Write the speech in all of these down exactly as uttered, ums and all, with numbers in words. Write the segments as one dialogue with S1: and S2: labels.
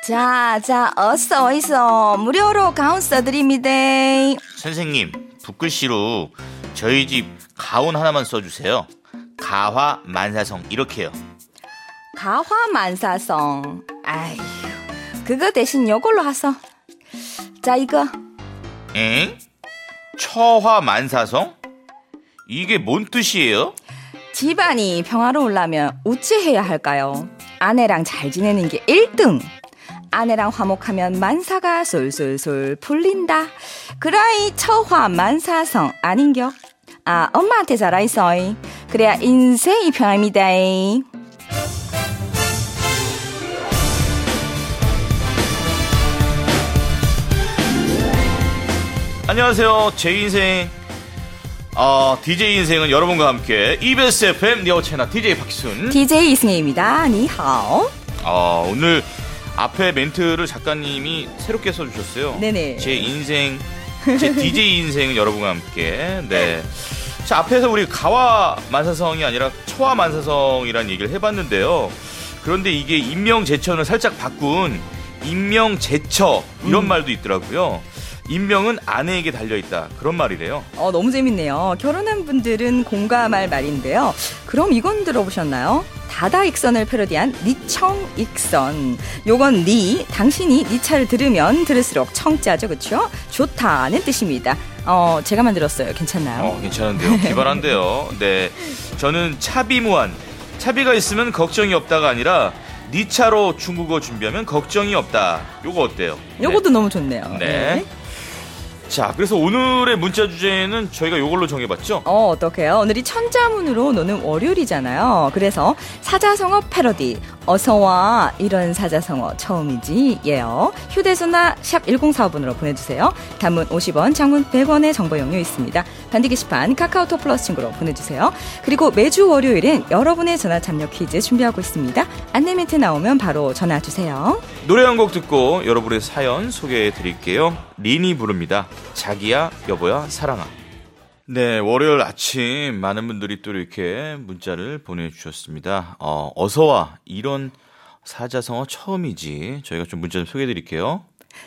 S1: 자, 자, 어서 어서 무료로 가운 써드립니다.
S2: 선생님, 붓글씨로 저희 집 가운 하나만 써주세요. 가화 만사성 이렇게요.
S1: 가화 만사성. 아휴, 그거 대신 요걸로 하소. 자, 이거.
S2: 엥? 처화 만사성? 이게 뭔 뜻이에요?
S1: 집안이 평화로우려면 어찌해야 할까요? 아내랑 잘 지내는 게 일 등. 아내랑 화목하면 만사가 솔솔솔 풀린다. 그라이 처화 만사성 아닌겨? 아, 엄마한테 잘하이소. 그래야 인생이 평화입니다.
S2: 안녕하세요. 제 인생 어, 디제이 인생은 여러분과 함께 이비에스 에프엠 니어 채널 디제이 박희순,
S1: 디제이 이승혜입니다. 니하오.
S2: 어, 오늘 앞에 멘트를 작가님이 새롭게 써주셨어요.
S1: 네네.
S2: 제 인생, 제 디제이 인생은 여러분과 함께. 네. 자, 앞에서 우리 가화 만사성이 아니라 처화 만사성이라는 얘기를 해봤는데요. 그런데 이게 인명제천을 살짝 바꾼 인명제처 이런 음. 말도 있더라고요. 인명은 아내에게 달려있다, 그런 말이래요.
S1: 어, 너무 재밌네요. 결혼한 분들은 공감할 말인데요. 그럼 이건 들어보셨나요? 다다익선을 패러디한 니청익선. 요건 니, 당신이 니 차를 들으면 들을수록 청자죠, 그렇죠? 좋다는 뜻입니다. 어, 제가 만들었어요. 괜찮나요?
S2: 어, 괜찮은데요. 기발한데요. 네, 저는 차비무한, 차비가 있으면 걱정이 없다가 아니라 니 차로 중국어 준비하면 걱정이 없다. 요거 어때요?
S1: 요것도
S2: 네.
S1: 너무 좋네요.
S2: 네.
S1: 네.
S2: 자, 그래서 오늘의 문자 주제는 저희가 요걸로 정해봤죠?
S1: 어, 어떡해요? 오늘이 천자문으로 노는 월요일이잖아요. 그래서 사자성어 패러디, 어서와 이런 사자성어 처음이지 예요. 휴대전화 샵 일공사오 번으로 보내주세요. 단문 오십 원, 장문 백 원의 정보 용료 있습니다. 단디 게시판 카카오톡 플러스 친구로 보내주세요. 그리고 매주 월요일엔 여러분의 전화 참여 퀴즈 준비하고 있습니다. 안내 멘트 나오면 바로 전화 주세요.
S2: 노래 한 곡 듣고 여러분의 사연 소개해드릴게요. 린이 부릅니다. 자기야, 여보야, 사랑아. 네, 월요일 아침 많은 분들이 또 이렇게 문자를 보내주셨습니다. 어, 어서와 이런 사자성어 처음이지. 저희가 좀 문자 좀 소개해드릴게요.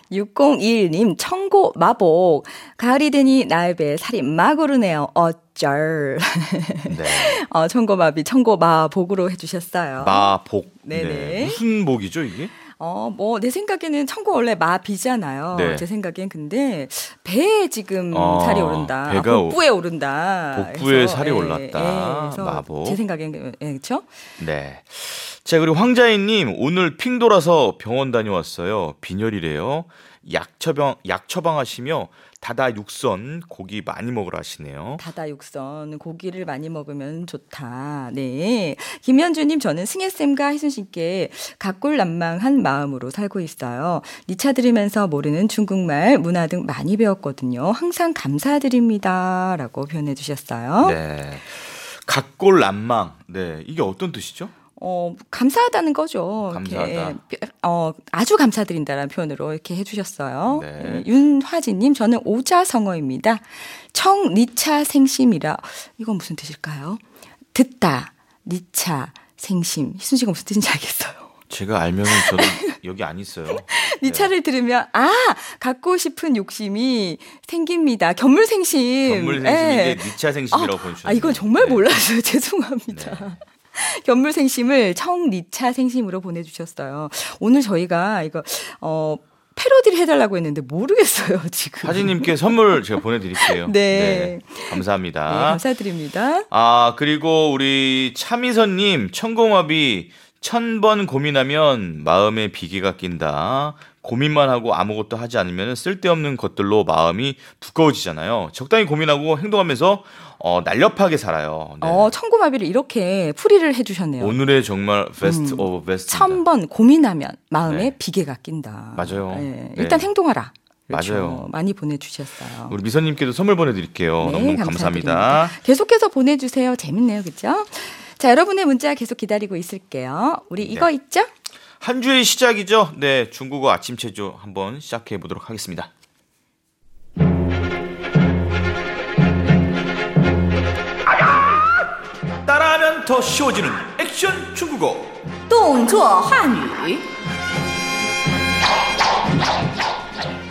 S1: 육공이일 님, 청고 마복. 가을이 되니 나의 배에 살이 막 오르네요. 어쩔.
S2: 네.
S1: 어, 청고마비, 청고마복으로 해주셨어요.
S2: 마복.
S1: 네네.
S2: 네. 무슨 복이죠, 이게?
S1: 어, 뭐, 내 생각에는 청고 원래 마비잖아요.
S2: 네.
S1: 제 생각엔. 근데, 배에 지금
S2: 어,
S1: 살이 오른다.
S2: 배가
S1: 복부에 오른다.
S2: 복부에
S1: 그래서,
S2: 살이
S1: 예,
S2: 올랐다.
S1: 예,
S2: 마복.
S1: 제 생각엔, 예, 그쵸?
S2: 네. 자, 그리고 황자희님, 오늘 핑 돌아서 병원 다녀왔어요. 빈혈이래요. 약 처방, 약 처방하시며 다다육선 고기 많이 먹으라 하시네요.
S1: 다다육선 고기를 많이 먹으면 좋다. 네. 김현주님, 저는 승혜쌤과 혜순씨께 각골난망한 마음으로 살고 있어요. 니 차 들으면서 모르는 중국말, 문화 등 많이 배웠거든요. 항상 감사드립니다. 라고 표현해 주셨어요.
S2: 네. 각골난망. 네. 이게 어떤 뜻이죠?
S1: 어, 감사하다는 거죠.
S2: 감사하다.
S1: 이렇게, 어, 아주 감사드린다라는 표현으로 이렇게 해주셨어요.
S2: 네.
S1: 윤화진님, 저는 오자성어입니다. 청, 니차, 생심이라. 이건 무슨 뜻일까요? 듣다, 니차, 생심. 희순씨가 무슨 뜻인지 알겠어요.
S2: 제가 알면은 저도 여기 안 있어요.
S1: 니차를 네. 들으면, 아, 갖고 싶은 욕심이 생깁니다. 견물생심.
S2: 견물생심인데 니차 생심이라고
S1: 아,
S2: 보여주셨어요.
S1: 아, 이건 정말 네. 몰랐어요. 죄송합니다. 네. 견물생심을 청니차 생심으로 보내주셨어요. 오늘 저희가 이거 어 패러디를 해달라고 했는데 모르겠어요 지금.
S2: 하진님께 선물 제가 보내드릴게요.
S1: 네.
S2: 네, 감사합니다.
S1: 네, 감사드립니다.
S2: 아, 그리고 우리 차미선님, 천공업이 천 번 고민하면 마음에 비계가 낀다. 고민만 하고 아무것도 하지 않으면 쓸데없는 것들로 마음이 두꺼워지잖아요. 적당히 고민하고 행동하면서 어, 날렵하게 살아요. 네.
S1: 어, 청고마비를 이렇게 풀이를 해주셨네요.
S2: 오늘의 정말 베스트 음, 오브 베스트.
S1: 천 번 고민하면 마음에
S2: 네.
S1: 비계가 낀다.
S2: 맞아요.
S1: 네. 일단
S2: 네.
S1: 행동하라. 그렇죠.
S2: 맞아요.
S1: 많이 보내주셨어요.
S2: 우리 미선님께도 선물 보내드릴게요.
S1: 네,
S2: 너무 감사합니다.
S1: 계속해서 보내주세요. 재밌네요. 그렇죠? 자, 여러분의 문자 계속 기다리고 있을게요. 우리 이거 네. 있죠?
S2: 한 주의 시작이죠. 네, 중국어 아침 체조 한번 시작해 보도록 하겠습니다. 따라하면 더 쉬워지는 액션 중국어.
S1: 动作汉语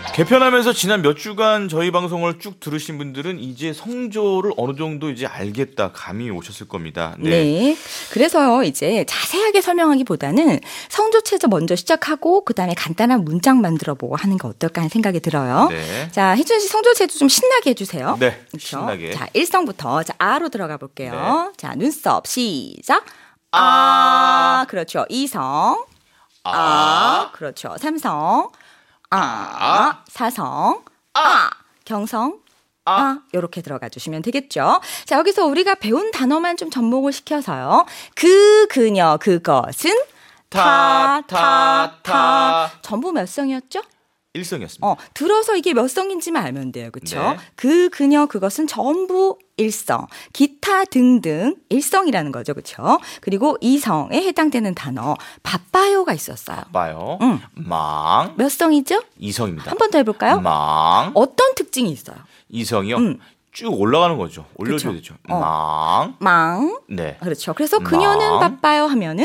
S2: 개편하면서 지난 몇 주간 저희 방송을 쭉 들으신 분들은 이제 성조를 어느 정도 이제 알겠다 감이 오셨을 겁니다.
S1: 네.
S2: 네.
S1: 네. 그래서 이제 자세하게 설명하기보다는 성조체조 먼저 시작하고 그다음에 간단한 문장 만들어보고 하는 게 어떨까 하는 생각이 들어요.
S2: 네.
S1: 자, 희준 씨 성조체조 좀 신나게 해주세요.
S2: 네.
S1: 그렇죠?
S2: 신나게.
S1: 자, 일성부터 자, 아로 들어가 볼게요.
S2: 네.
S1: 자, 눈썹 시작.
S2: 아.
S1: 아, 그렇죠. 이성.
S2: 아.
S1: 아, 그렇죠. 삼성. 아,
S2: 아.
S1: 사성. 아, 경성.
S2: 아.
S1: 아, 요렇게 들어가 주시면 되겠죠. 자, 여기서 우리가 배운 단어만 좀 접목을 시켜서요. 그, 그녀, 그것은
S2: 타, 타, 타.
S1: 전부 몇 성이었죠?
S2: 일성이었습니다.
S1: 어, 들어서 이게 몇 성인지만 알면 돼요. 그렇죠?
S2: 네.
S1: 그, 그녀, 그것은 전부 일성, 기타 등등 일성이라는 거죠. 그렇죠? 그리고 이성에 해당되는 단어 바빠요가 있었어요.
S2: 봐요.
S1: 응.
S2: 망.
S1: 몇 성이죠?
S2: 이성입니다.
S1: 한 번 더 해볼까요?
S2: 망.
S1: 어떤 특징이 있어요?
S2: 이성이요.
S1: 음.
S2: 쭉 올라가는 거죠. 올려줘야
S1: 그쵸.
S2: 되죠.
S1: 어.
S2: 망.
S1: 망.
S2: 네.
S1: 그렇죠. 그래서 그녀는
S2: 망.
S1: 바빠요 하면은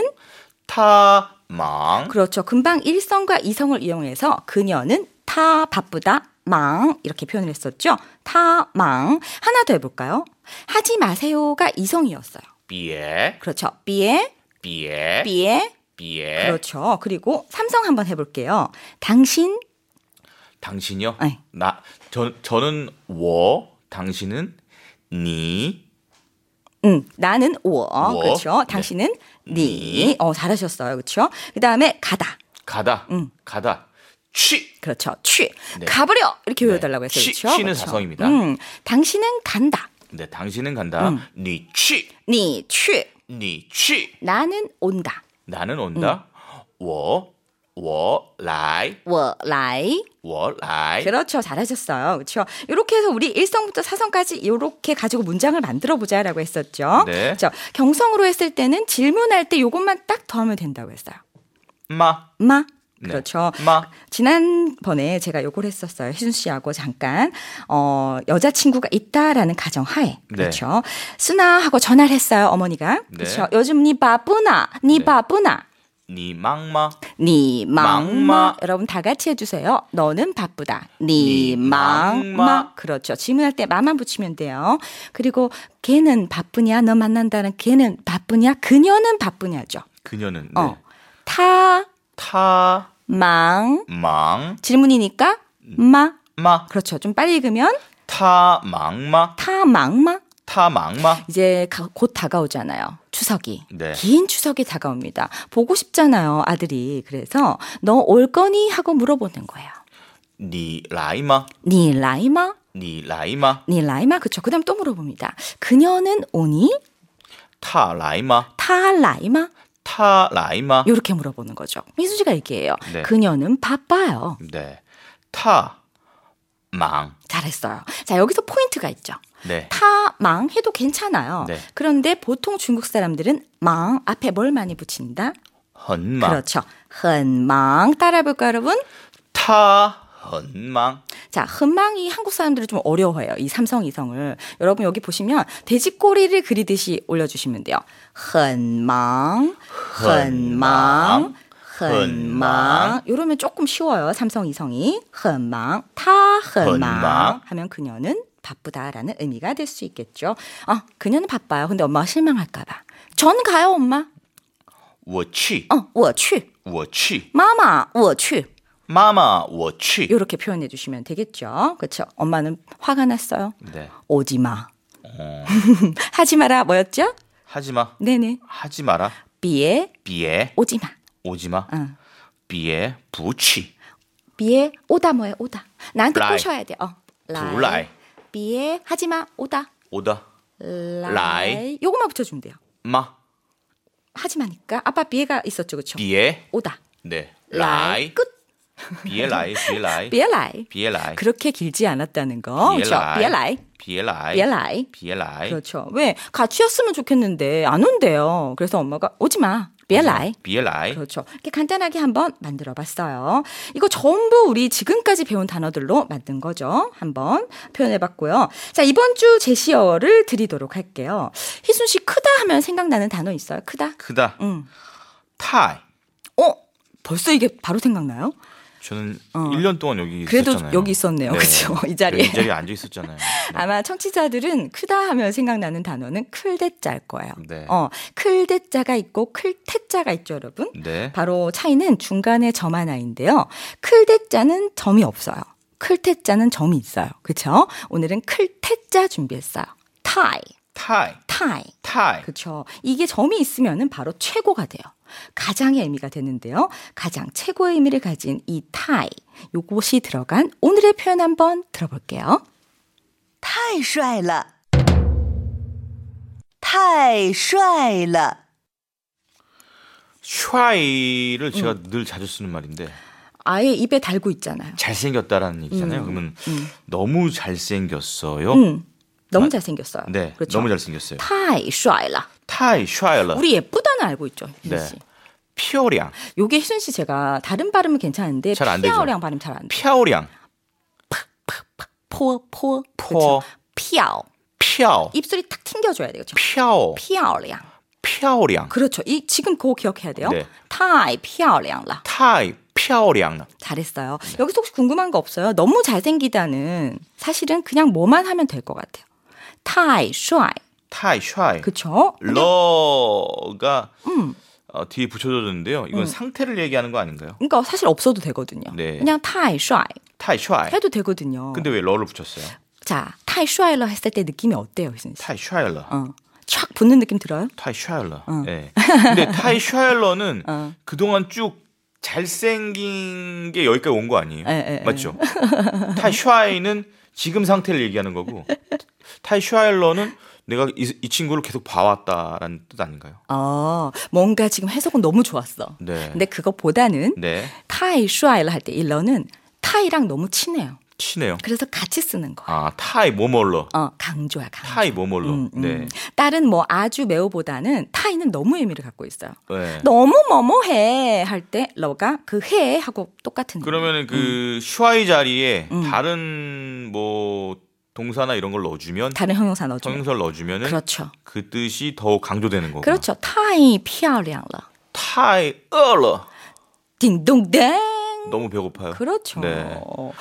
S2: 타. 망.
S1: 그렇죠. 금방 일성과 이성을 이용해서 그녀는 타 바쁘다 망 이렇게 표현을 했었죠. 타 망. 하나 더 해볼까요? 하지 마세요가 이성이었어요.
S2: 비에.
S1: 그렇죠. 비에
S2: 비에.
S1: 비에
S2: 비에.
S1: 그렇죠. 그리고 삼성 한번 해볼게요. 당신
S2: 당신이요?
S1: 네.
S2: 나, 저, 저는 워, 당신은 니.
S1: 음, 나는 워,
S2: 워.
S1: 그렇죠. 당신은
S2: 네.
S1: 니.
S2: 니.
S1: 어, 잘하셨어요. 그렇죠. 그 다음에 가다.
S2: 가다.
S1: 음.
S2: 가다. 취.
S1: 그렇죠. 취.
S2: 네.
S1: 가버려. 이렇게
S2: 네.
S1: 외워달라고 했어요.
S2: 취,
S1: 그렇죠.
S2: 취는
S1: 그렇죠.
S2: 사성입니다.
S1: 음, 당신은 간다.
S2: 네, 당신은 간다.
S1: 음.
S2: 니 취.
S1: 니 취.
S2: 니 취.
S1: 나는 온다.
S2: 나는 온다. 워, 워, 라이.
S1: 我来.
S2: 워, 라이.
S1: 그렇죠. 잘하셨어요. 그렇죠. 이렇게 해서 우리 일성부터 사성까지 이렇게 가지고 문장을 만들어 보자라고 했었죠.
S2: 네.
S1: 그렇죠. 경성으로 했을 때는 질문할 때 이것만 딱 더하면 된다고 했어요.
S2: 마.
S1: 마.
S2: 네.
S1: 그렇죠.
S2: 마.
S1: 지난번에 제가 요걸 했었어요. 희준 씨하고 잠깐 어, 여자친구가 있다라는 가정하에
S2: 네.
S1: 그렇죠. 쓰나하고 전화를 했어요. 어머니가.
S2: 네.
S1: 그렇죠. 요즘 니 바쁘나? 니
S2: 네.
S1: 바쁘나?
S2: 니 망마.
S1: 니 망마.
S2: 망마.
S1: 여러분 다 같이 해주세요. 너는 바쁘다. 니
S2: 니
S1: 망마.
S2: 망마.
S1: 그렇죠. 질문할 때 마만 붙이면 돼요. 그리고 걔는 바쁘냐? 너 만난다는 걔는 바쁘냐? 그녀는 바쁘냐죠.
S2: 그녀는. 네.
S1: 어. 타,
S2: 타.
S1: 망.
S2: 망.
S1: 질문이니까 마.
S2: 마.
S1: 그렇죠. 좀 빨리 읽으면
S2: 타. 망마.
S1: 타, 망마.
S2: 타. 망마.
S1: 이제 가, 곧 다가오잖아요. 추석이.
S2: 네.
S1: 긴 추석이 다가옵니다. 보고 싶잖아요. 아들이. 그래서 너 올 거니? 하고 물어보는 거예요.
S2: 니 라이마.
S1: 니 라이마?
S2: 니 라이마.
S1: 니 라이마? 그쵸. 그 다음 또 물어봅니다. 그녀는 오니?
S2: 타 라이마.
S1: 타 라이마?
S2: 타 라이마.
S1: 이렇게 물어보는 거죠. 미수 씨가 얘기해요.
S2: 네.
S1: 그녀는 바빠요.
S2: 네. 타. 망.
S1: 잘했어요. 자, 여기서 포인트가 있죠.
S2: 네.
S1: 타, 망 해도 괜찮아요.
S2: 네.
S1: 그런데 보통 중국 사람들은 망 앞에 뭘 많이 붙인다?
S2: 헌망.
S1: 그렇죠. 헌망. 따라해볼까요, 여러분?
S2: 타. 헌망.
S1: 자, 헌망이 한국 사람들이 좀 어려워해요. 이 삼성 이성을. 여러분 여기 보시면 돼지꼬리를 그리듯이 올려주시면 돼요. 헌망, 헌망, 헌망. 이러면 조금 쉬워요. 삼성 이성이. 헌망, 타 헌망
S2: 헌망.
S1: 하면 그녀는 바쁘다라는 의미가 될 수 있겠죠. 아, 그녀는 바빠요. 근데 엄마가 실망할까 봐. 전 가요, 엄마.
S2: 我去.
S1: 어, 我去.
S2: 我去.
S1: 마마, 我去.
S2: 마마, 我去.
S1: 이렇게 표현해 주시면 되겠죠. 그렇죠. 엄마는 화가 났어요.
S2: 네.
S1: 오지 마.
S2: 어,
S1: 하지 마라. 뭐였죠?
S2: 하지 마.
S1: 네네.
S2: 하지 마라.
S1: 비에
S2: 비에
S1: 오지 마.
S2: 오지 마.
S1: 응.
S2: 비에 부치.
S1: 비에 오다 뭐야 오다. 나한테
S2: 라이.
S1: 꼬셔야 돼. 어.
S2: 불라이.
S1: 비에 하지 마 오다.
S2: 오다.
S1: 라이.
S2: 라이.
S1: 요것만 붙여주면 돼요.
S2: 마.
S1: 하지 마니까. 아빠 비에가 있었죠, 그렇죠?
S2: 비에.
S1: 오다.
S2: 네.
S1: 라이.
S2: 라이.
S1: 끝.
S2: 비에 라이. 비에 라이.
S1: 비에 라이.
S2: 비에 라이.
S1: 그렇게 길지 않았다는 거.
S2: 비에
S1: 그렇죠?
S2: 라이.
S1: 비에 라이.
S2: 비에 라이.
S1: 비에 라이.
S2: 비에 라이.
S1: 그렇죠. 왜 같이 였으면 좋겠는데 안 온대요. 그래서 엄마가 오지 마. 비에 라이.
S2: 비에 라이.
S1: 그렇죠. 이렇게 간단하게 한번 만들어 봤어요. 이거 전부 우리 지금까지 배운 단어들로 만든 거죠. 한번 표현해 봤고요. 자, 이번 주 제시어를 드리도록 할게요. 희순 씨 크다 하면 생각나는 단어 있어요? 크다?
S2: 크다.
S1: 응.
S2: 타이.
S1: 어? 벌써 이게 바로 생각나요?
S2: 저는
S1: 어.
S2: 일 년 동안 여기
S1: 그래도
S2: 있었잖아요.
S1: 여기 있었네요.
S2: 네.
S1: 그렇죠. 이 자리에.
S2: 이 자리에 앉아 있었잖아요. 네.
S1: 아마 청취자들은 크다 하면 생각나는 단어는 클대자일 거예요.
S2: 네.
S1: 어, 클대자가 있고 클태자가 있죠, 여러분.
S2: 네.
S1: 바로 차이는 중간에 점 하나인데요. 클대자는 점이 없어요. 클태자는 점이 있어요. 그렇죠? 오늘은 클태자 준비했어요. 타이.
S2: 타이.
S1: 타이.
S2: 타이.
S1: 그렇죠. 이게 점이 있으면은 바로 최고가 돼요. 가장의 의미가 되는데요. 가장 최고의 의미를 가진 이 타이. 요것이 들어간 오늘의 표현 한번 들어볼게요.
S3: 太帅了太帅了
S2: 슈아이를 제가
S1: 음.
S2: 늘 자주 쓰는 말인데
S1: 아예 입에 달고 있잖아요.
S2: 잘생겼다라는 얘기잖아요.
S1: 음.
S2: 그러면
S1: 음.
S2: 너무 잘생겼어요.
S1: 음, 너무
S2: 아,
S1: 잘생겼어요.
S2: 네,
S1: 그렇죠?
S2: 너무 잘생겼어요.
S1: 太帅了.
S2: 타이 슈아이러.
S1: 우리 예쁘다는 알고 있죠, 희순
S2: 네.
S1: 씨.
S2: 피오량.
S1: 요게 희순 씨 제가 다른 발음은 괜찮은데
S2: 잘안 되죠.
S1: 피아오량 발음 잘 안 돼.
S2: 피아오량.
S1: 포, 포,
S2: 포.
S1: 피아오.
S2: 피아오.
S1: 입술이 탁 튕겨줘야 돼요. 그렇죠?
S2: 피아오.
S1: 피아오량.
S2: 피아오량.
S1: 그렇죠. 이 지금 그거 기억해야 돼요.
S2: 네.
S1: 太漂亮了.
S2: 타이 피아오량.
S1: 잘했어요. 여기서 혹시 궁금한 거 없어요? 너무 잘생기다는 사실은 그냥 뭐만 하면 될 것 같아요. 太帅.
S2: 타이 슈아이.
S1: 그렇죠?
S2: 러가
S1: 음.
S2: 어, 뒤에 붙여줬는데요. 이건
S1: 음.
S2: 상태를 얘기하는 거 아닌가요?
S1: 그러니까 사실 없어도 되거든요.
S2: 네.
S1: 그냥 太帅
S2: 타이 슈아이.
S1: 해도 되거든요.
S2: 근데 왜 러를 붙였어요?
S1: 자, 太帅了 했을 때 느낌이 어때요, 희순 씨?
S2: 타이 슈아일러.
S1: 어. 촥 붙는 느낌 들어요?
S2: 타이 슈아일러.
S1: 어.
S2: 네. 근데 타이 슈아일러는
S1: 어.
S2: 그동안 쭉 잘생긴 게 여기까지 온 거 아니에요?
S1: 에, 에, 에.
S2: 맞죠? 타이 슈아이는 지금 상태를 얘기하는 거고 타이 슈아일러는 내가 이, 이 친구를 계속 봐왔다라는 뜻 아닌가요?
S1: 어, 뭔가 지금 해석은 너무 좋았어.
S2: 네.
S1: 근데 그것보다는
S2: 네.
S1: 太帅了 할 때 이 러는 타이랑 너무 친해요.
S2: 치네요.
S1: 그래서 같이 쓰는 거예요.
S2: 아, 타이 뭐뭐러.
S1: 어, 강조야, 강조.
S2: 타이 뭐뭐러.
S1: 음, 음.
S2: 네.
S1: 딸은 뭐 아주 매우보다는 타이는 너무 의미를 갖고 있어요.
S2: 네.
S1: 너무 뭐뭐해 할 때 러가 그 해 하고 똑같은 의미.
S2: 그러면은 그 슈아이 자리에
S1: 음.
S2: 다른 뭐 동사나 이런 걸 넣어주면
S1: 다른 형용사 넣어주면.
S2: 형용사를 넣어주면은
S1: 그렇죠.
S2: 그 뜻이 더욱 강조되는 거고.
S1: 그렇죠. 太漂亮了.
S2: 타이 얼러.
S1: 딩동댕.
S2: 너무 배고파요.
S1: 그렇죠.
S2: 네.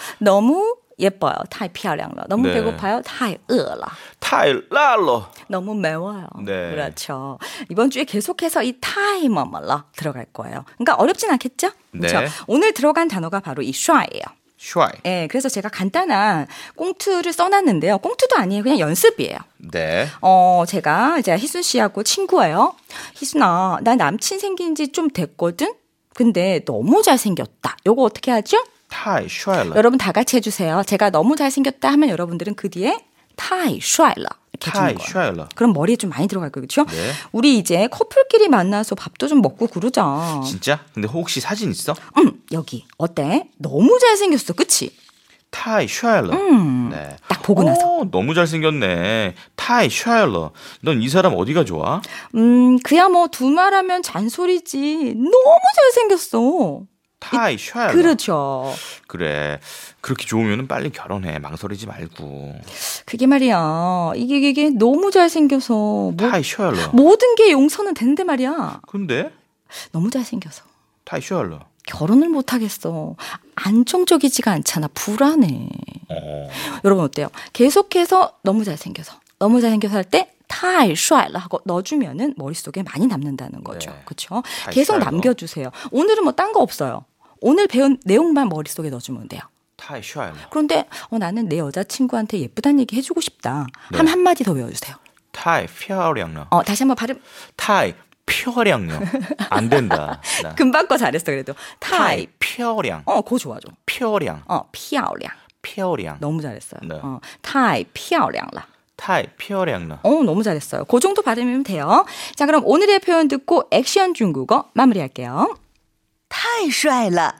S1: 너무 예뻐요. 太漂亮了. 너무
S2: 네.
S1: 배고파요. 太饿了.
S2: 타이 랄러.
S1: 너무 매워요.
S2: 네.
S1: 그렇죠. 이번 주에 계속해서 이 타이 뭐뭐러 들어갈 거예요. 그러니까 어렵진 않겠죠? 그렇죠.
S2: 네.
S1: 오늘 들어간 단어가 바로 이 슈아예요.
S2: 슈아이.
S1: 예, 그래서 제가 간단한 꽁트를 써놨는데요. 꽁트도 아니에요. 그냥 연습이에요.
S2: 네.
S1: 어, 제가 이제 희순 씨하고 친구예요. 희순아, 나 남친 생긴 지 좀 됐거든? 근데 너무 잘생겼다. 요거 어떻게 하죠?
S2: 타이 슈아일러.
S1: 여러분 다 같이 해주세요. 제가 너무 잘생겼다 하면 여러분들은 그 뒤에 太帅了 이렇게
S2: 타이
S1: 해주는 거예요.
S2: 슈아일러.
S1: 그럼 머리에 좀 많이 들어갈 거예요. 그렇죠?
S2: 네.
S1: 우리 이제 커플끼리 만나서 밥도 좀 먹고 그러자.
S2: 진짜? 근데 혹시 사진 있어?
S1: 음, 여기 어때? 너무 잘생겼어. 그치?
S2: 타이 슈아일러.
S1: 음,
S2: 네.
S1: 딱 보고 나서.
S2: 오, 너무 잘생겼네. 타이 슈아일러. 넌 이 사람 어디가 좋아?
S1: 음, 그야 뭐 두말하면 잔소리지. 너무 잘생겼어.
S2: 타이 슈아일러.
S1: 그렇죠.
S2: 그래. 그렇게 좋으면 빨리 결혼해. 망설이지 말고.
S1: 그게 말이야. 이게, 이게 너무 잘생겨서. 뭐,
S2: 타이 슈아일러.
S1: 모든 게 용서는 되는데 말이야.
S2: 근데
S1: 너무 잘생겨서.
S2: 타이 슈아일러.
S1: 결혼을 못하겠어. 안정적이지가 않잖아. 불안해.
S2: 어.
S1: 여러분 어때요? 계속해서 너무 잘생겨서. 너무 잘생겨서 할 때 太帅了 하고 넣어주면은 머릿속에 많이 남는다는 거죠.
S2: 네.
S1: 그렇죠?
S2: 太
S1: 계속
S2: 帅了
S1: 남겨주세요. 오늘은 뭐 딴 거 없어요. 오늘 배운 내용만 머릿속에 넣어주면 돼요.
S2: 타이 슈아일러.
S1: 그런데 어, 나는 내 여자친구한테 예쁘다는 얘기 해주고 싶다.
S2: 네.
S1: 한 한마디 더 외워주세요.
S2: 타이 퓨어량러.
S1: 어, 다시 한번 발음.
S2: 타이 퓨어량러. 안 된다. 나.
S1: 금방 거 잘했어 그래도. 타이.
S2: 타이 퓨어량.
S1: 어, 그거 좋아 좀.
S2: 퓨어량.
S1: 어, 漂亮.
S2: 퓨어량.
S1: 너무 잘했어요.
S2: 네.
S1: 어, 太漂亮了.
S2: 타이 퓨어량러.
S1: 어, 너무 잘했어요. 그 정도 발음이면 돼요. 자, 그럼 오늘의 표현 듣고 액션 중국어 마무리할게요.
S3: 太帅了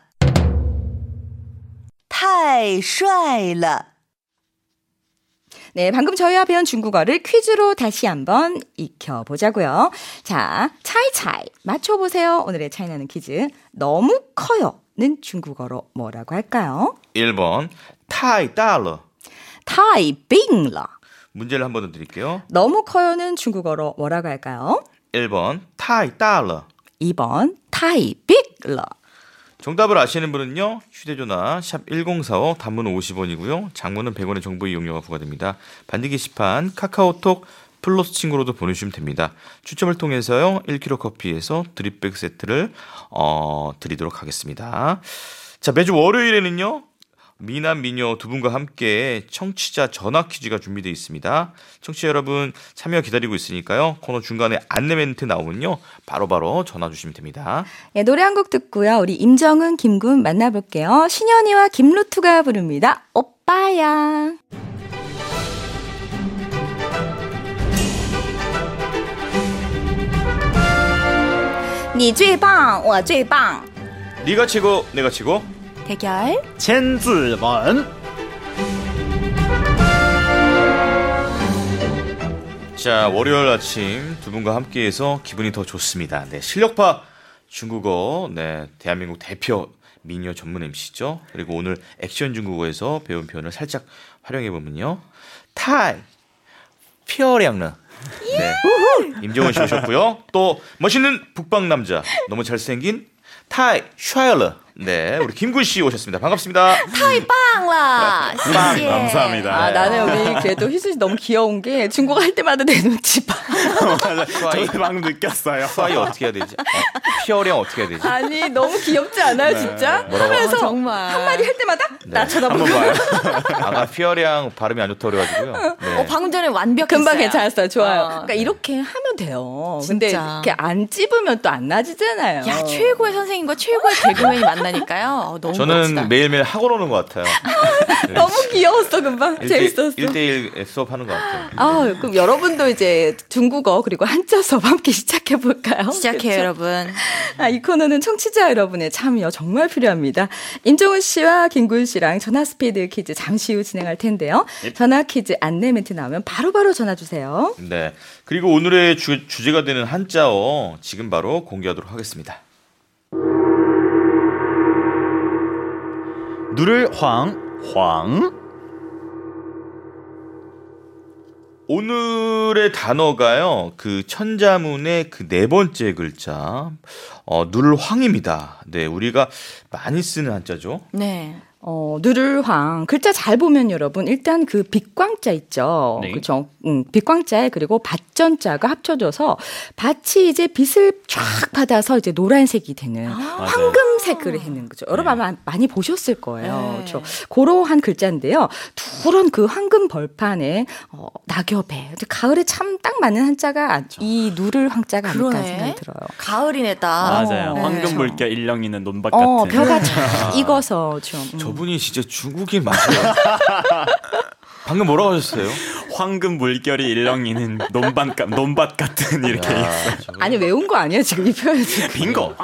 S3: 太帅了
S1: 네, 방금 저희와 배운 중국어를 퀴즈로 다시 한번 익혀보자고요. 자, 차이차이 맞춰보세요. 오늘의 차이나는 퀴즈. 너무 커요는 중국어로 뭐라고 할까요?
S2: 일 번 타이 달러.
S1: 太病了.
S2: 문제를 한 번 더 드릴게요.
S1: 너무 커요는 중국어로 뭐라고 할까요?
S2: 일 번 타이 달러.
S1: 이 번 太病了.
S2: 정답을 아시는 분은요. 휴대전화 샵 일공사오 단문 오십 원이고요. 장문은 백 원의 정보 이용료가 부과됩니다. 반디 게시판 카카오톡 플러스 친구로도 보내주시면 됩니다. 추첨을 통해서요. 일 킬로그램 커피에서 드립백 세트를 어, 드리도록 하겠습니다. 자, 매주 월요일에는요. 미남 미녀 두 분과 함께 청취자 전화 퀴즈가 준비되어 있습니다. 청취자 여러분 참여 기다리고 있으니까요. 코너 중간에 안내 멘트 나오면요. 바로바로 전화 주시면 됩니다.
S1: 네, 노래 한 곡 듣고요. 우리 임정은, 김군 만나볼게요. 신현이와 김루투가 부릅니다. 오빠야. 你最棒我最棒
S2: 네가 치고 내가 치고
S1: 대결
S4: 千字文
S2: 자, 월요일 아침 두 분과 함께해서 기분이 더 좋습니다. 네, 실력파 중국어, 네, 대한민국 대표 미녀 전문 엠시죠. 그리고 오늘 액션 중국어에서 배운 표현을 살짝 활용해 보면요, 타이, 피어량러. 네, 임정은 씨 오셨고요. 또 멋있는 북방 남자, 너무 잘생긴 타이 슈아일러. 네, 우리 김군 씨 오셨습니다. 반갑습니다.
S1: 타이빵라.
S4: 빵 감사합니다.
S1: 아, 나는 우리 그래도 희수 씨 너무 귀여운 게 중국어 할 때마다 내 눈치 봐.
S4: 저도 방금 느꼈어요.
S2: 슈아이 어떻게 해야 되지? 어, 피어량 어떻게 해야 되지?
S1: 아니 너무 귀엽지 않아요, 진짜?
S2: 뭐라고?
S1: 하면서
S5: 어, 정말.
S1: 한마디 할 때마다
S2: 네.
S1: 나 쳐다보고.
S2: 한번 봐요. 아가 피어량 발음이 안 좋다 그래가지고요. 네.
S5: 어, 방금 전에 완벽했어요.
S1: 금방 괜찮았어요. 좋아요.
S5: 어.
S1: 그러니까 이렇게 하면 돼요. 근데
S5: 진짜.
S1: 이렇게 안 찝으면 또 안 나지잖아요.
S5: 야, 최고의 선생님과 최고의 개그맨이 만나니까요. 어, 너무
S2: 저는
S5: 멋지다.
S2: 매일매일 학원 오는 것 같아요. 네.
S1: 너무 귀여웠어, 금방. 재밌었어.
S2: 일 대일 수업하는 것 같아요.
S1: 아, 그럼 여러분도 이제 중국어 그리고 한자 수업 함께 시작해 볼까요?
S5: 시작해요, 여러분.
S1: 아, 이 코너는 청취자 여러분의 참여 정말 필요합니다. 임종훈 씨와 김구윤 씨랑 전화 스피드 퀴즈 잠시 후 진행할 텐데요. 전화 퀴즈 안내 멘트 나오면 바로바로 전화 주세요.
S2: 네. 그리고 오늘의 주, 주제가 되는 한자어 지금 바로 공개하도록 하겠습니다.
S4: 누를 황, 황.
S2: 오늘의 단어가요, 그 천자문의 그 네 번째 글자, 어, 누를황입니다. 네, 우리가 많이 쓰는 한자죠.
S5: 네.
S1: 어, 누를황. 글자 잘 보면 여러분, 일단 그 빛광자 있죠.
S4: 네.
S1: 그렇죠. 음, 빛광자에 그리고 밭전자가 합쳐져서 밭이 이제 빛을 쫙 받아서 이제 노란색이 되는 황금색을 했는 거죠. 여러분 아마 많이 보셨을 거예요.
S5: 네.
S1: 그렇죠. 그러한 글자인데요. 두런 그 황금 벌판에 어, 낙엽에 가을에 참 딱 맞는 한자가 이 누를황자가 아닐까
S5: 그러네.
S1: 생각이 들어요.
S5: 가을이네, 딱.
S4: 맞아요.
S1: 네.
S4: 황금 물결 일렁이는 논밭
S1: 어,
S4: 같은.
S1: 벼가 쫙 익어서 좀. 음.
S2: 저분이 진짜 중국인 맞아요. 방금 뭐라고 하셨어요?
S4: 황금 물결이 일렁이는 논밭, 가- 논밭 같은 이렇게
S2: 야,
S4: 있어요.
S2: 저분-
S1: 아니 외운 거 아니에요 지금 이 표현 지금.
S4: 빙고.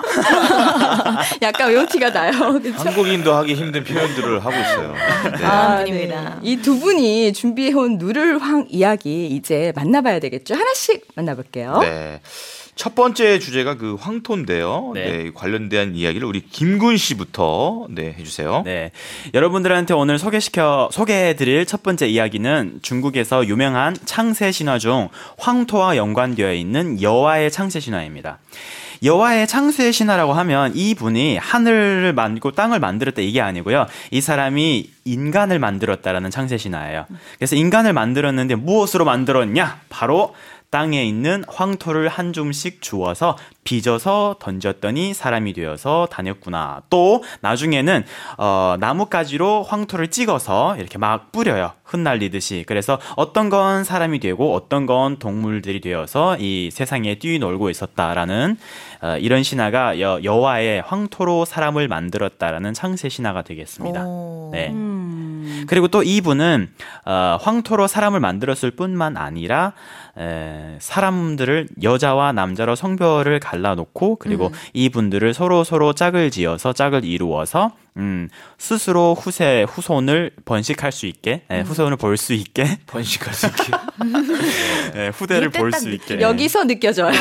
S1: 약간 외운 티가 나요. 그렇죠?
S2: 한국인도 하기 힘든 표현들을 하고 있어요. 네.
S5: 아, 분입니다.
S1: 이 두 분이 준비해온 누를황 이야기 이제 만나봐야 되겠죠. 하나씩 만나볼게요.
S2: 네. 첫 번째 주제가 그 황토인데요.
S4: 네.
S2: 네. 관련된 이야기를 우리 김군 씨부터 네, 해주세요.
S4: 네. 여러분들한테 오늘 소개시켜, 소개해드릴 첫 번째 이야기는 중국에서 유명한 창세 신화 중 황토와 연관되어 있는 여와의 창세 신화입니다. 여와의 창세 신화라고 하면 이분이 하늘을 만들고 땅을 만들었다 이게 아니고요. 이 사람이 인간을 만들었다라는 창세 신화예요. 그래서 인간을 만들었는데 무엇으로 만들었냐? 바로 땅에 있는 황토를 한 줌씩 주워서 빚어서 던졌더니 사람이 되어서 다녔구나. 또 나중에는 어, 나뭇가지로 황토를 찍어서 이렇게 막 뿌려요. 흩날리듯이. 그래서 어떤 건 사람이 되고 어떤 건 동물들이 되어서 이 세상에 뛰놀고 있었다라는 어, 이런 신화가 여, 여와의 황토로 사람을 만들었다라는 창세 신화가 되겠습니다.
S5: 오.
S4: 네.
S1: 음.
S4: 그리고 또 이분은 어, 황토로 사람을 만들었을 뿐만 아니라 에, 사람들을 여자와 남자로 성별을 갈라놓고 그리고
S5: 음.
S4: 이분들을 서로 서로 짝을 지어서 짝을 이루어서 음, 스스로 후세 후손을 번식할 수 있게 에, 후손을 볼 수 있게
S2: 번식할 수 있게.
S4: 에, 후대를
S5: 이때
S4: 볼
S5: 딱
S4: 수
S5: 느낌.
S4: 있게.
S1: 여기서 느껴져요.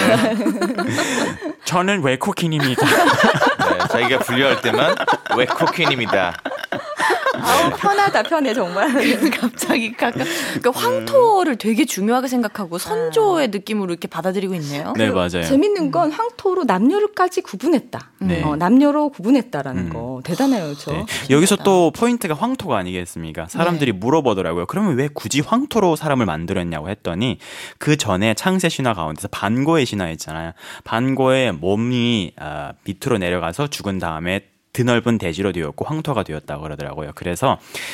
S4: 저는 외코킨입니다.
S2: 네, 자기가 분류할 때만 외코퀸입니다.
S1: 아우, 편하다, 편해, 정말.
S5: 갑자기 가까 그러니까 황토를 되게 중요하게 생각하고 선조의 느낌으로 이렇게 받아들이고 있네요.
S4: 네, 맞아요.
S1: 재밌는 건 황토로 남녀를까지 구분했다.
S4: 네.
S1: 어, 남녀로 구분했다라는
S4: 음.
S1: 거. 대단해요, 그렇죠?
S4: 네. 여기서 또 포인트가 황토가 아니겠습니까? 사람들이
S5: 네.
S4: 물어보더라고요. 그러면 왜 굳이 황토로 사람을 만들었냐고 했더니 그 전에 창세 신화 가운데서 반고의 신화 있잖아요. 반고의 몸이 어, 밑으로 내려가서 죽은 다음에 드넓은 대지로 되었고 황토가 되었다고 그러더라고요. 그래서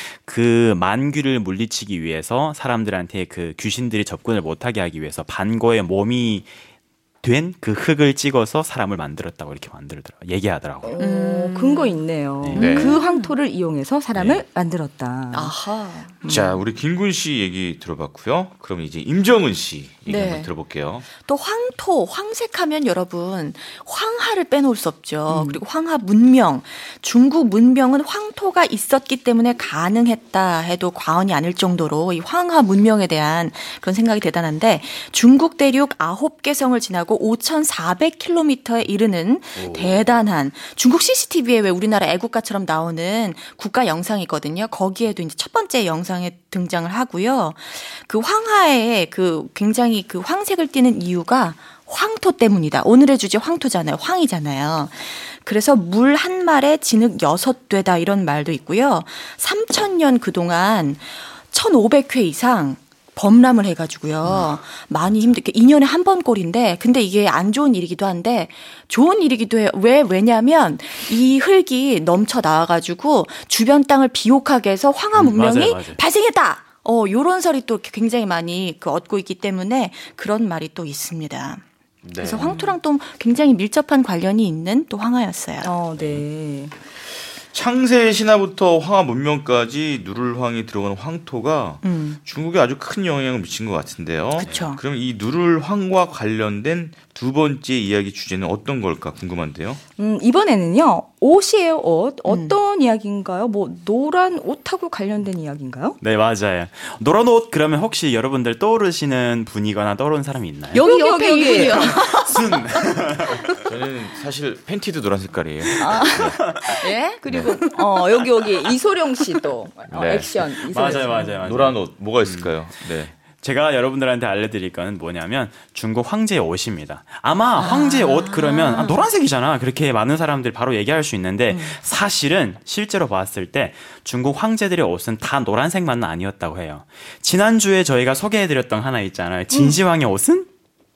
S4: 그 만귀를 물리치기 위해서 사람들한테 그 귀신들이 접근을 못하게 하기 위해서 반고의 몸이 된 그 흙을 찍어서 사람을 만들었다고 이렇게 만들더라고요. 얘기하더라고요.
S1: 오, 근거 있네요.
S2: 네.
S1: 그 황토를 이용해서 사람을
S4: 네.
S1: 만들었다.
S5: 아하.
S2: 자, 우리 김군 씨 얘기 들어봤고요. 그럼 이제 임정은 씨 얘기
S5: 네.
S2: 한번 들어볼게요.
S5: 또 황토, 황색하면 여러분 황하를 빼놓을 수 없죠. 음. 그리고 황하 문명, 중국 문명은 황토가 있었기 때문에 가능했다 해도 과언이 아닐 정도로 이 황하 문명에 대한 그런 생각이 대단한데 중국 대륙 아홉 개 성을 지나고 오천사백 킬로미터에 이르는 오. 대단한 중국 씨씨티비에 왜 우리나라 애국가처럼 나오는 국가 영상이 있거든요. 거기에도 이제 첫 번째 영상에 등장을 하고요. 그 황하에 그 굉장히 그 황색을 띠는 이유가 황토 때문이다. 오늘의 주제 황토잖아요. 황이잖아요. 그래서 물 한 말에 진흙 여섯 되다 이런 말도 있고요. 삼천 년 그동안 천오백 회 이상 범람을 해가지고요. 많이 힘들게 이 년에 한 번 꼴인데 근데 이게 안 좋은 일이기도 한데 좋은 일이기도 해요. 왜? 왜냐면 이 흙이 넘쳐 나와가지고 주변 땅을 비옥하게 해서 황하 문명이
S4: 음, 맞아요, 맞아요. 발생했다.
S5: 어, 요런 설이 또 굉장히 많이 그 얻고 있기 때문에 그런 말이 또 있습니다.
S2: 네.
S5: 그래서 황토랑 또 굉장히 밀접한 관련이 있는 또 황하였어요.
S1: 어, 네.
S2: 창세 신화부터 황하 문명까지 누를황이 들어가는 황토가
S5: 음.
S2: 중국에 아주 큰 영향을 미친 것 같은데요.
S5: 그쵸.
S2: 그럼 이 누를황과 관련된 두 번째 이야기 주제는 어떤 걸까 궁금한데요.
S1: 음, 이번에는요, 옷이에요, 옷. 어떤 음. 이야기인가요? 뭐, 노란 옷하고 관련된 이야기인가요?
S4: 네, 맞아요. 노란 옷 그러면 혹시 여러분들 떠오르시는 분이거나 떠오르는 사람이 있나요?
S5: 여기, 옆에 여기, 이분이요.
S4: 순.
S2: 저는 사실 팬티도 노란 색깔이에요.
S1: 아, 예? 그리고, 네. 어, 여기, 여기, 이소룡 씨도, 어,
S2: 네.
S1: 액션. 이소룡
S4: 맞아요,
S1: 씨.
S4: 맞아요, 맞아요.
S2: 노란 옷, 뭐가 있을까요? 음. 네.
S4: 제가 여러분들한테 알려드릴 거는 뭐냐면 중국 황제의 옷입니다. 아마 아~ 황제의 옷 그러면 아, 노란색이잖아. 그렇게 많은 사람들이 바로 얘기할 수 있는데 음. 사실은 실제로 봤을 때 중국 황제들의 옷은 다 노란색만은 아니었다고 해요. 지난주에 저희가 소개해드렸던 하나 있잖아요. 진시황의 옷은?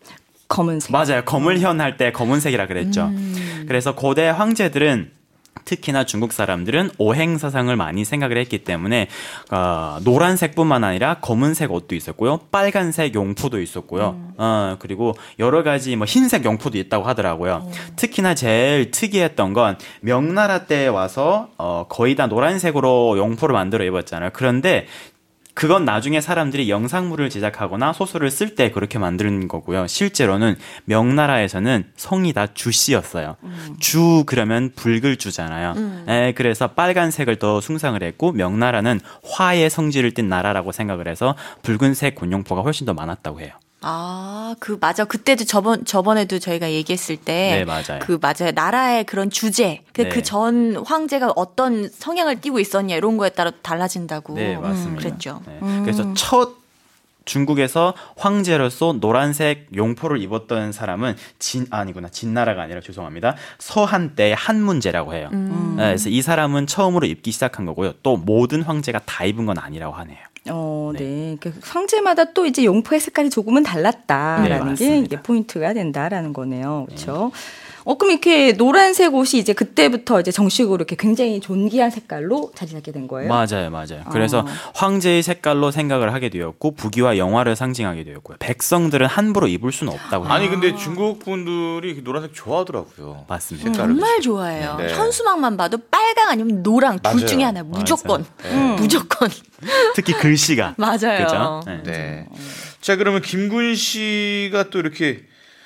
S1: 검은색.
S4: 맞아요. 검을현 할 때 검은색이라 그랬죠. 음. 그래서 고대 황제들은 특히나 중국 사람들은 오행사상을 많이 생각을 했기 때문에 어, 노란색뿐만 아니라 검은색 옷도 있었고요, 빨간색 용포도 있었고요, 음. 어, 그리고 여러 가지 뭐 흰색 용포도 있다고 하더라고요. 음. 특히나 제일 특이했던 건 명나라 때 와서 어, 거의 다 노란색으로 용포를 만들어 입었잖아요. 그런데 그건 나중에 사람들이 영상물을 제작하거나 소설을 쓸 때 그렇게 만드는 거고요. 실제로는 명나라에서는 성이 다 주씨였어요. 음. 주 그러면 붉을 주잖아요. 음. 에, 그래서 빨간색을 더 숭상을 했고 명나라는 화의 성질을 띤 나라라고 생각을 해서 붉은색 군용포가 훨씬 더 많았다고 해요.
S5: 아, 그 맞아. 그때도 저번 저번에도 저희가 얘기했을 때,
S4: 네, 맞아요.
S5: 그 맞아요. 나라의 그런 주제, 그
S4: 네.
S5: 그 전 황제가 어떤 성향을 띠고 있었냐 이런 거에 따라 달라진다고.
S4: 네, 맞습니다.
S5: 음, 그랬죠.
S4: 네.
S5: 음.
S4: 그래서 첫 중국에서 황제로서 노란색 용포를 입었던 사람은 진 아니구나 진나라가 아니라 죄송합니다. 서한 때의 한문제라고 해요. 음. 네, 그래서 이 사람은 처음으로 입기 시작한 거고요. 또 모든 황제가 다 입은 건 아니라고 하네요.
S1: 어, 네. 네. 황제마다 또 이제 용포의 색깔이 조금은 달랐다라는
S4: 네,
S1: 게 이게 포인트가 된다라는 거네요. 그렇죠? 네. 어, 그럼 이렇게 노란색 옷이 이제 그때부터 이제 정식으로 이렇게 굉장히 존귀한 색깔로 자리 잡게 된 거예요?
S4: 맞아요, 맞아요. 그래서
S1: 어.
S4: 황제의 색깔로 생각을 하게 되었고 부귀와 영화를 상징하게 되었고요. 백성들은 함부로 입을 수는 없다고 해요.
S2: 아니 근데 중국 분들이 노란색 좋아하더라고요.
S4: 맞습니다.
S5: 음, 정말 좋아해요.
S2: 네.
S5: 현수막만 봐도 빨강 아니면 노랑 둘
S2: 맞아요.
S5: 중에 하나 무조건,
S2: 네.
S5: 무조건.
S4: 특히 글씨가
S5: 맞아요.
S4: 그죠?
S2: 네. 네. 자 그러면 김군 씨가 또 이렇게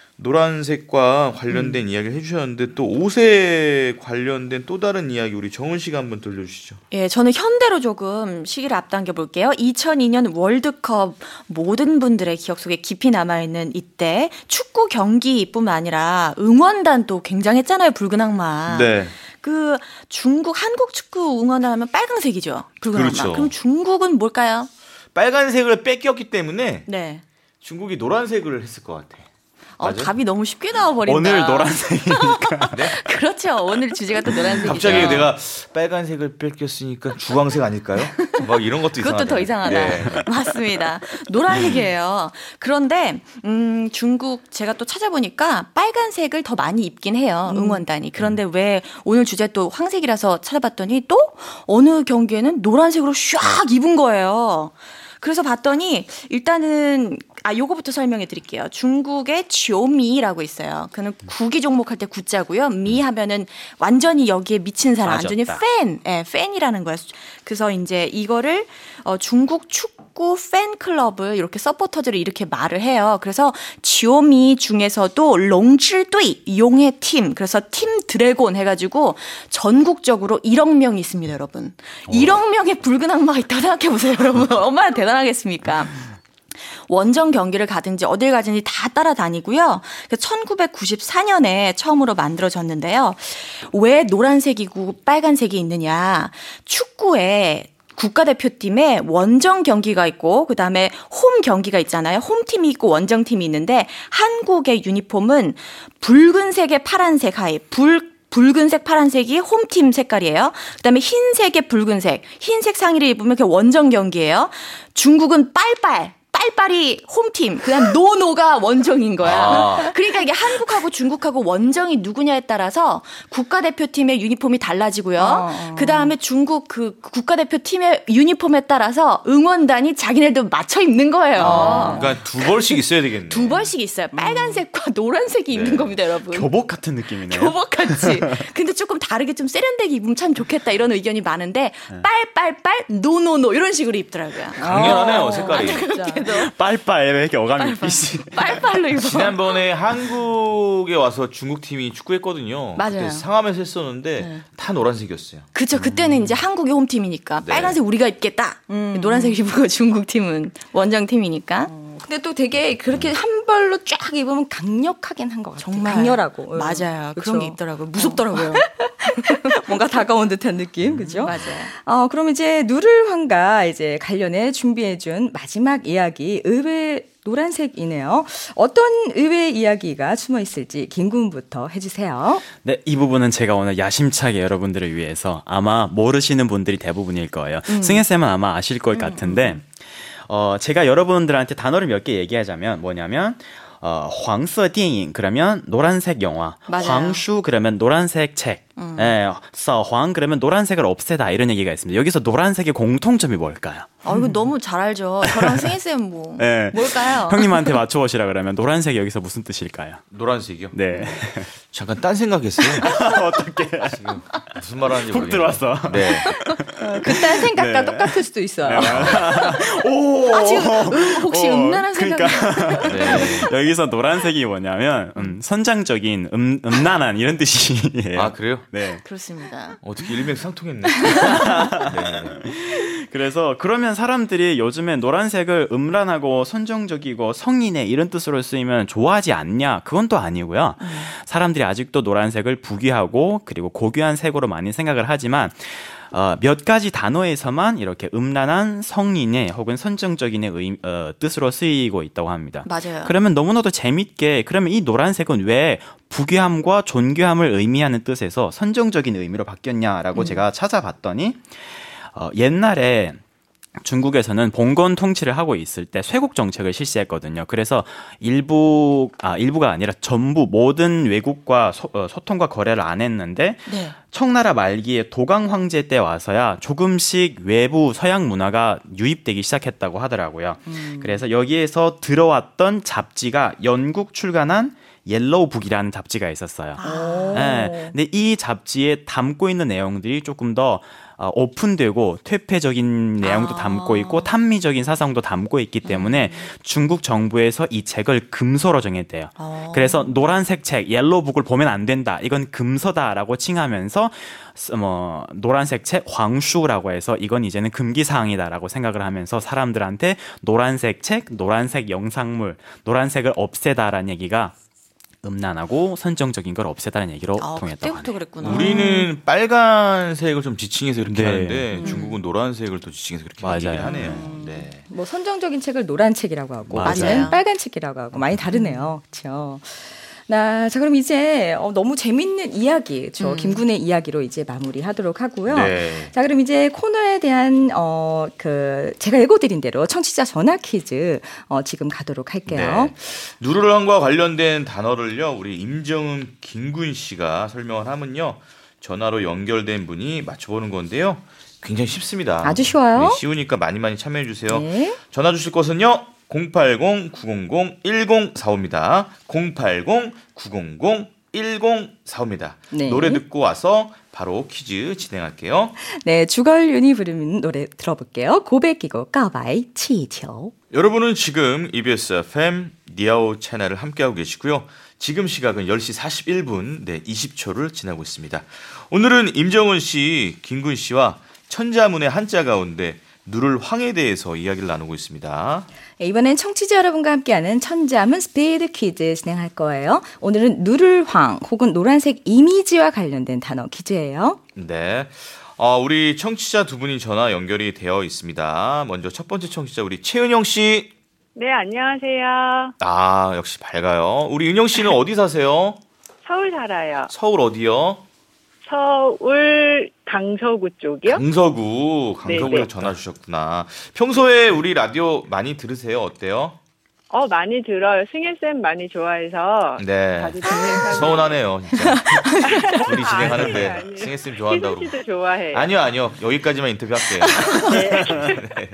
S2: 노란색과 관련된 음. 이야기를 해주셨는데 또 옷에 관련된 또 다른 이야기 우리 정은 씨가 한번 들려주시죠.
S5: 예, 저는 현대로 조금 시기를 앞당겨 볼게요. 이천이 년 월드컵 모든 분들의 기억 속에 깊이 남아있는 이때 축구 경기뿐만 아니라 응원단 또 굉장했잖아요. 붉은 악마.
S2: 네.
S5: 그 중국 한국 축구 응원하면 빨강색이죠.
S2: 그렇죠.
S5: 그럼 중국은 뭘까요?
S2: 빨간색을 뺏겼기 때문에
S5: 네.
S2: 중국이 노란색을 했을 것 같아.
S5: 어,
S2: 맞아요?
S5: 답이 너무 쉽게 나와버린다.
S4: 오늘 노란색이니까.
S2: 네?
S5: 그렇죠. 오늘 주제가 또 노란색이죠.
S2: 갑자기 내가 빨간색을 뺏겼으니까 주황색 아닐까요? 막 이런 것도 이상하다.
S5: 그것도 더 이상하다.
S2: 네.
S5: 맞습니다. 노란색이에요. 그런데 음, 중국 제가 또 찾아보니까 빨간색을 더 많이 입긴 해요. 응원단이. 그런데 왜 오늘 주제 또 황색이라서 찾아봤더니 또 어느 경기에는 노란색으로 샥 입은 거예요. 그래서 봤더니 일단은 아 요거부터 설명해 드릴게요. 중국의 쥐오미라고 있어요. 그는 구기 종목할 때 구자고요. 미 하면은 완전히 여기에 미친 사람,
S4: 빠졌다.
S5: 완전히 팬, 예, 팬이라는 거예요. 그래서 이제 이거를 어, 중국 축구 팬클럽을 이렇게 서포터들을 이렇게 말을 해요. 그래서 쥐오미 중에서도 롱즈뚜이 용의 팀, 그래서 팀 드래곤 해가지고 전국적으로 일억 명이 있습니다, 여러분. 일억 명의 붉은 악마가 있다고 생각해 보세요, 여러분. 얼마나 대단하겠습니까? 원정 경기를 가든지 어딜 가든지 다 따라다니고요. 천구백구십사 년에 처음으로 만들어졌는데요. 왜 노란색이고 빨간색이 있느냐. 축구에 국가대표팀에 원정 경기가 있고 그다음에 홈 경기가 있잖아요. 홈팀이 있고 원정팀이 있는데 한국의 유니폼은 붉은색에 파란색 하에 불 붉은색, 파란색이 홈팀 색깔이에요. 그다음에 흰색에 붉은색, 흰색 상의를 입으면 그게 원정 경기예요. 중국은 빨빨. 빨빨이 홈팀, 그다음 노노가 원정인 거야.
S2: 아.
S5: 그러니까 이게 한국하고 중국하고 원정이 누구냐에 따라서 국가대표팀의 유니폼이 달라지고요.
S1: 어.
S5: 그다음에 중국 그 국가대표팀의 유니폼에 따라서 응원단이 자기네들 맞춰 입는 거예요.
S2: 아, 그러니까 두 벌씩 있어야 되겠네.
S5: 두 벌씩 있어요. 빨간색과 노란색이 입는
S2: 네.
S5: 겁니다, 여러분.
S4: 교복 같은 느낌이네요.
S5: 교복같이. 근데 조금 다르게 좀 세련되게 입으면 참 좋겠다 이런 의견이 많은데 빨빨빨 노노노 이런 식으로 입더라고요.
S2: 강렬하네요, 색깔이.
S4: 빨빨 이렇게 어감이 있듯이.
S5: 빨빨로 입어.
S2: 지난번에 한국에 와서 중국 팀이 축구했거든요.
S5: 맞아요.
S2: 그때 상암에서 했었는데
S5: 네.
S2: 다 노란색이었어요.
S5: 그쵸. 그때는 이제 한국의 홈팀이니까
S2: 네.
S5: 빨간색 우리가 입겠다. 노란색 입고 중국 팀은 원정 팀이니까.
S1: 근데 또 되게 그렇게 한 벌로 쫙 입으면 강력하긴 한 것 같아요.
S5: 정말
S1: 강렬하고. 응.
S5: 맞아요.
S1: 그쵸?
S5: 그런 게 있더라고요. 무섭더라고요.
S1: 뭔가 다가온 듯한 느낌, 그죠?
S5: 맞아요.
S1: 어, 그럼 이제 누를황과 이제 관련해 준비해준 마지막 이야기, 의외 노란색이네요. 어떤 의외 이야기가 숨어 있을지 김군부터 해주세요.
S4: 네, 이 부분은 제가 오늘 야심차게 여러분들을 위해서 아마 모르시는 분들이 대부분일 거예요.
S5: 음.
S4: 승혜쌤은 아마 아실 것 같은데, 어, 제가 여러분들한테 단어를 몇 개 얘기하자면 뭐냐면, 어, 황서 电影 그러면 노란색 영화,
S5: 맞아요.
S4: 황슈 그러면 노란색 책,
S5: 음.
S4: 예, 서황 그러면 노란색을 없애다 이런 얘기가 있습니다. 여기서 노란색의 공통점이 뭘까요?
S5: 아, 이거 너무 잘 알죠. 저랑 승희쌤 뭐.
S4: 네.
S5: 뭘까요?
S4: 형님한테 맞춰보시라 그러면 노란색이 여기서 무슨 뜻일까요?
S2: 노란색이요?
S4: 네.
S2: 잠깐 딴 생각했어요.
S4: 어떻게?
S2: 지금 무슨 말 하는지
S4: 훅
S2: 모르겠네요.
S4: 들어왔어.
S2: 네.
S1: 그딴 생각과
S4: 네.
S1: 똑같을 수도 있어요.
S4: 오!
S5: 아, 지금 음, 혹시
S4: 어,
S5: 음란한 생각.
S4: 그러니까
S2: 네.
S4: 여기서 노란색이 뭐냐면 음, 선장적인 음, 음란한 이런 뜻이에요.
S2: 아, 그래요?
S4: 네.
S5: 그렇습니다.
S2: 어떻게 일맥상통했네. 네.
S4: 그래서 그러면 사람들이 요즘에 노란색을 음란하고 선정적이고 성인의 이런 뜻으로 쓰이면 좋아하지 않냐? 그건 또 아니고요.
S5: 음.
S4: 사람들이 아직도 노란색을 부귀하고 그리고 고귀한 색으로 많이 생각을 하지만 어, 몇 가지 단어에서만 이렇게 음란한 성인의 혹은 선정적인의 의, 어, 뜻으로 쓰이고 있다고 합니다.
S5: 맞아요.
S4: 그러면 너무나도 재밌게 그러면 이 노란색은 왜 부귀함과 존귀함을 의미하는 뜻에서 선정적인 의미로 바뀌었냐라고
S5: 음.
S4: 제가 찾아봤더니 어, 옛날에 중국에서는 봉건 통치를 하고 있을 때 쇄국 정책을 실시했거든요. 그래서 일부 아 일부가 아니라 전부 모든 외국과 소, 어, 소통과 거래를 안 했는데
S5: 네.
S4: 청나라 말기에 도강 황제 때 와서야 조금씩 외부 서양 문화가 유입되기 시작했다고 하더라고요.
S5: 음.
S4: 그래서 여기에서 들어왔던 잡지가 영국 출간한 옐로우 북이라는 잡지가 있었어요.
S5: 아.
S4: 네, 근데 이 잡지에 담고 있는 내용들이 조금 더 어, 오픈되고 퇴폐적인 내용도
S5: 아.
S4: 담고 있고 탐미적인 사상도 담고 있기 때문에 음. 중국 정부에서 이 책을 금서로 정했대요.
S5: 아.
S4: 그래서 노란색 책, 옐로우북을 보면 안 된다. 이건 금서다라고 칭하면서 뭐 노란색 책 황슈라고 해서 이건 이제는 금기사항이다라고 생각을 하면서 사람들한테 노란색 책, 노란색 영상물, 노란색을 없애다라는 얘기가 음란하고 선정적인 걸 없애다는 얘기로
S5: 아,
S4: 통했다고
S5: 그때부터
S4: 하네요.
S5: 그랬구나.
S2: 우리는 빨간색을 좀 지칭해서 이렇게
S4: 네.
S2: 하는데
S5: 음.
S2: 중국은 노란색을 또 지칭해서 그렇게
S4: 맞아요.
S2: 얘기를 하네요. 네.
S1: 뭐 선정적인 책을 노란 책이라고 하고
S4: 맞아요.
S1: 우리는 빨간 책이라고 하고 많이 다르네요. 그렇죠. 나, 자, 그럼 이제 어, 너무 재밌는 이야기, 저
S5: 음.
S1: 김군의 이야기로 이제 마무리하도록 하고요.
S2: 네.
S1: 자, 그럼 이제 코너에 대한 어, 그 제가 읽어드린 대로 청취자 전화 퀴즈 어, 지금 가도록 할게요.
S2: 네. 누르랑과 관련된 단어를요, 우리 임정은 김군 씨가 설명을 하면요, 전화로 연결된 분이 맞춰보는 건데요. 굉장히 쉽습니다.
S1: 아주 쉬워요.
S2: 네, 쉬우니까 많이 많이 참여해 주세요.
S1: 네.
S2: 전화 주실 곳은요, 공팔공 구공공 일공사오입니다. 공팔공 구공공 일공사오입니다.
S1: 네.
S2: 노래 듣고 와서 바로 퀴즈 진행할게요.
S1: 네, 주걸윤이 부르는 노래 들어볼게요. 고백 끼고 까바이 치티오.
S2: 여러분은 지금 이비에스 에프엠 니아오 채널을 함께하고 계시고요. 지금 시각은 열 시 사십일 분, 네, 이십 초를 지나고 있습니다. 오늘은 임정은 씨, 김군 씨와 천자문의 한자 가운데 누를 황에 대해서 이야기를 나누고 있습니다.
S1: 네, 이번엔 청취자 여러분과 함께하는 천자문 스피드 퀴즈 진행할 거예요. 오늘은 누를 황 혹은 노란색 이미지와 관련된 단어 퀴즈예요.
S2: 네. 어, 우리 청취자 두 분이 전화 연결이 되어 있습니다. 먼저 첫 번째 청취자 우리 최은영 씨.
S6: 네, 안녕하세요.
S2: 아, 역시 밝아요. 우리 은영 씨는 어디 사세요?
S6: 서울 살아요.
S2: 서울 어디요?
S6: 서울 강서구 쪽이요?
S2: 강서구. 강서구에서
S6: 네네.
S2: 전화 주셨구나. 평소에 우리 라디오 많이 들으세요? 어때요?
S6: 어, 많이 들어요. 승혜쌤 많이 좋아해서
S2: 네.
S6: 자주 듣는 편이에요.
S2: 서운하네요, 진짜. 둘이 진행하는데
S6: 아니에요, 아니에요.
S2: 승혜쌤 좋아한다고.
S6: 희순 씨도 좋아해요.
S2: 아니요, 아니요. 여기까지만 인터뷰할게요.
S6: 네.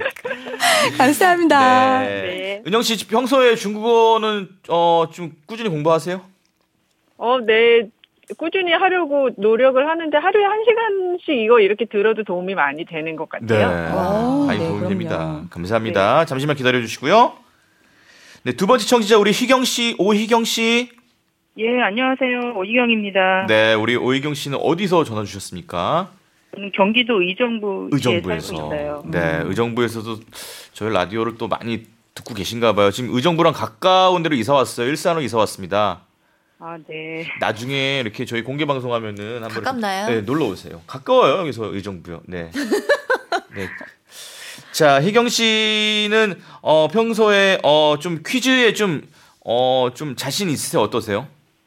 S1: 감사합니다.
S2: 네.
S6: 네.
S2: 은영 씨 평소에 중국어는 어, 좀 꾸준히 공부하세요?
S6: 어, 네. 꾸준히 하려고 노력을 하는데 하루에 한 시간씩 이거 이렇게 들어도 도움이 많이 되는 것 같아요.
S1: 오,
S2: 많이
S1: 네,
S2: 도움이
S1: 그럼요.
S2: 됩니다. 감사합니다. 잠시만 기다려 주시고요. 네, 두 번째 청취자 우리 희경 씨, 오희경 씨.
S7: 예, 안녕하세요. 오희경입니다.
S2: 네, 우리 오희경 씨는 어디서 전화 주셨습니까?
S7: 저는 경기도 의정부에
S2: 의정부에서.
S7: 살고 있어요.
S2: 네, 의정부에서도 저희 라디오를 또 많이 듣고 계신가 봐요. 지금 의정부랑 가까운 데로 이사 왔어요. 일산으로 이사 왔습니다.
S7: 아, 네.
S2: 나중에 이렇게 저희 공개 방송하면은 한번
S5: 가깝나요?
S2: 이렇게, 네, 놀러 오세요. 가까워요. 여기서 의정부요. 네. 네. 자, 희경 씨는 어 평소에 어 좀 퀴즈에 좀 어 좀 자신 있으세요? 어떠세요?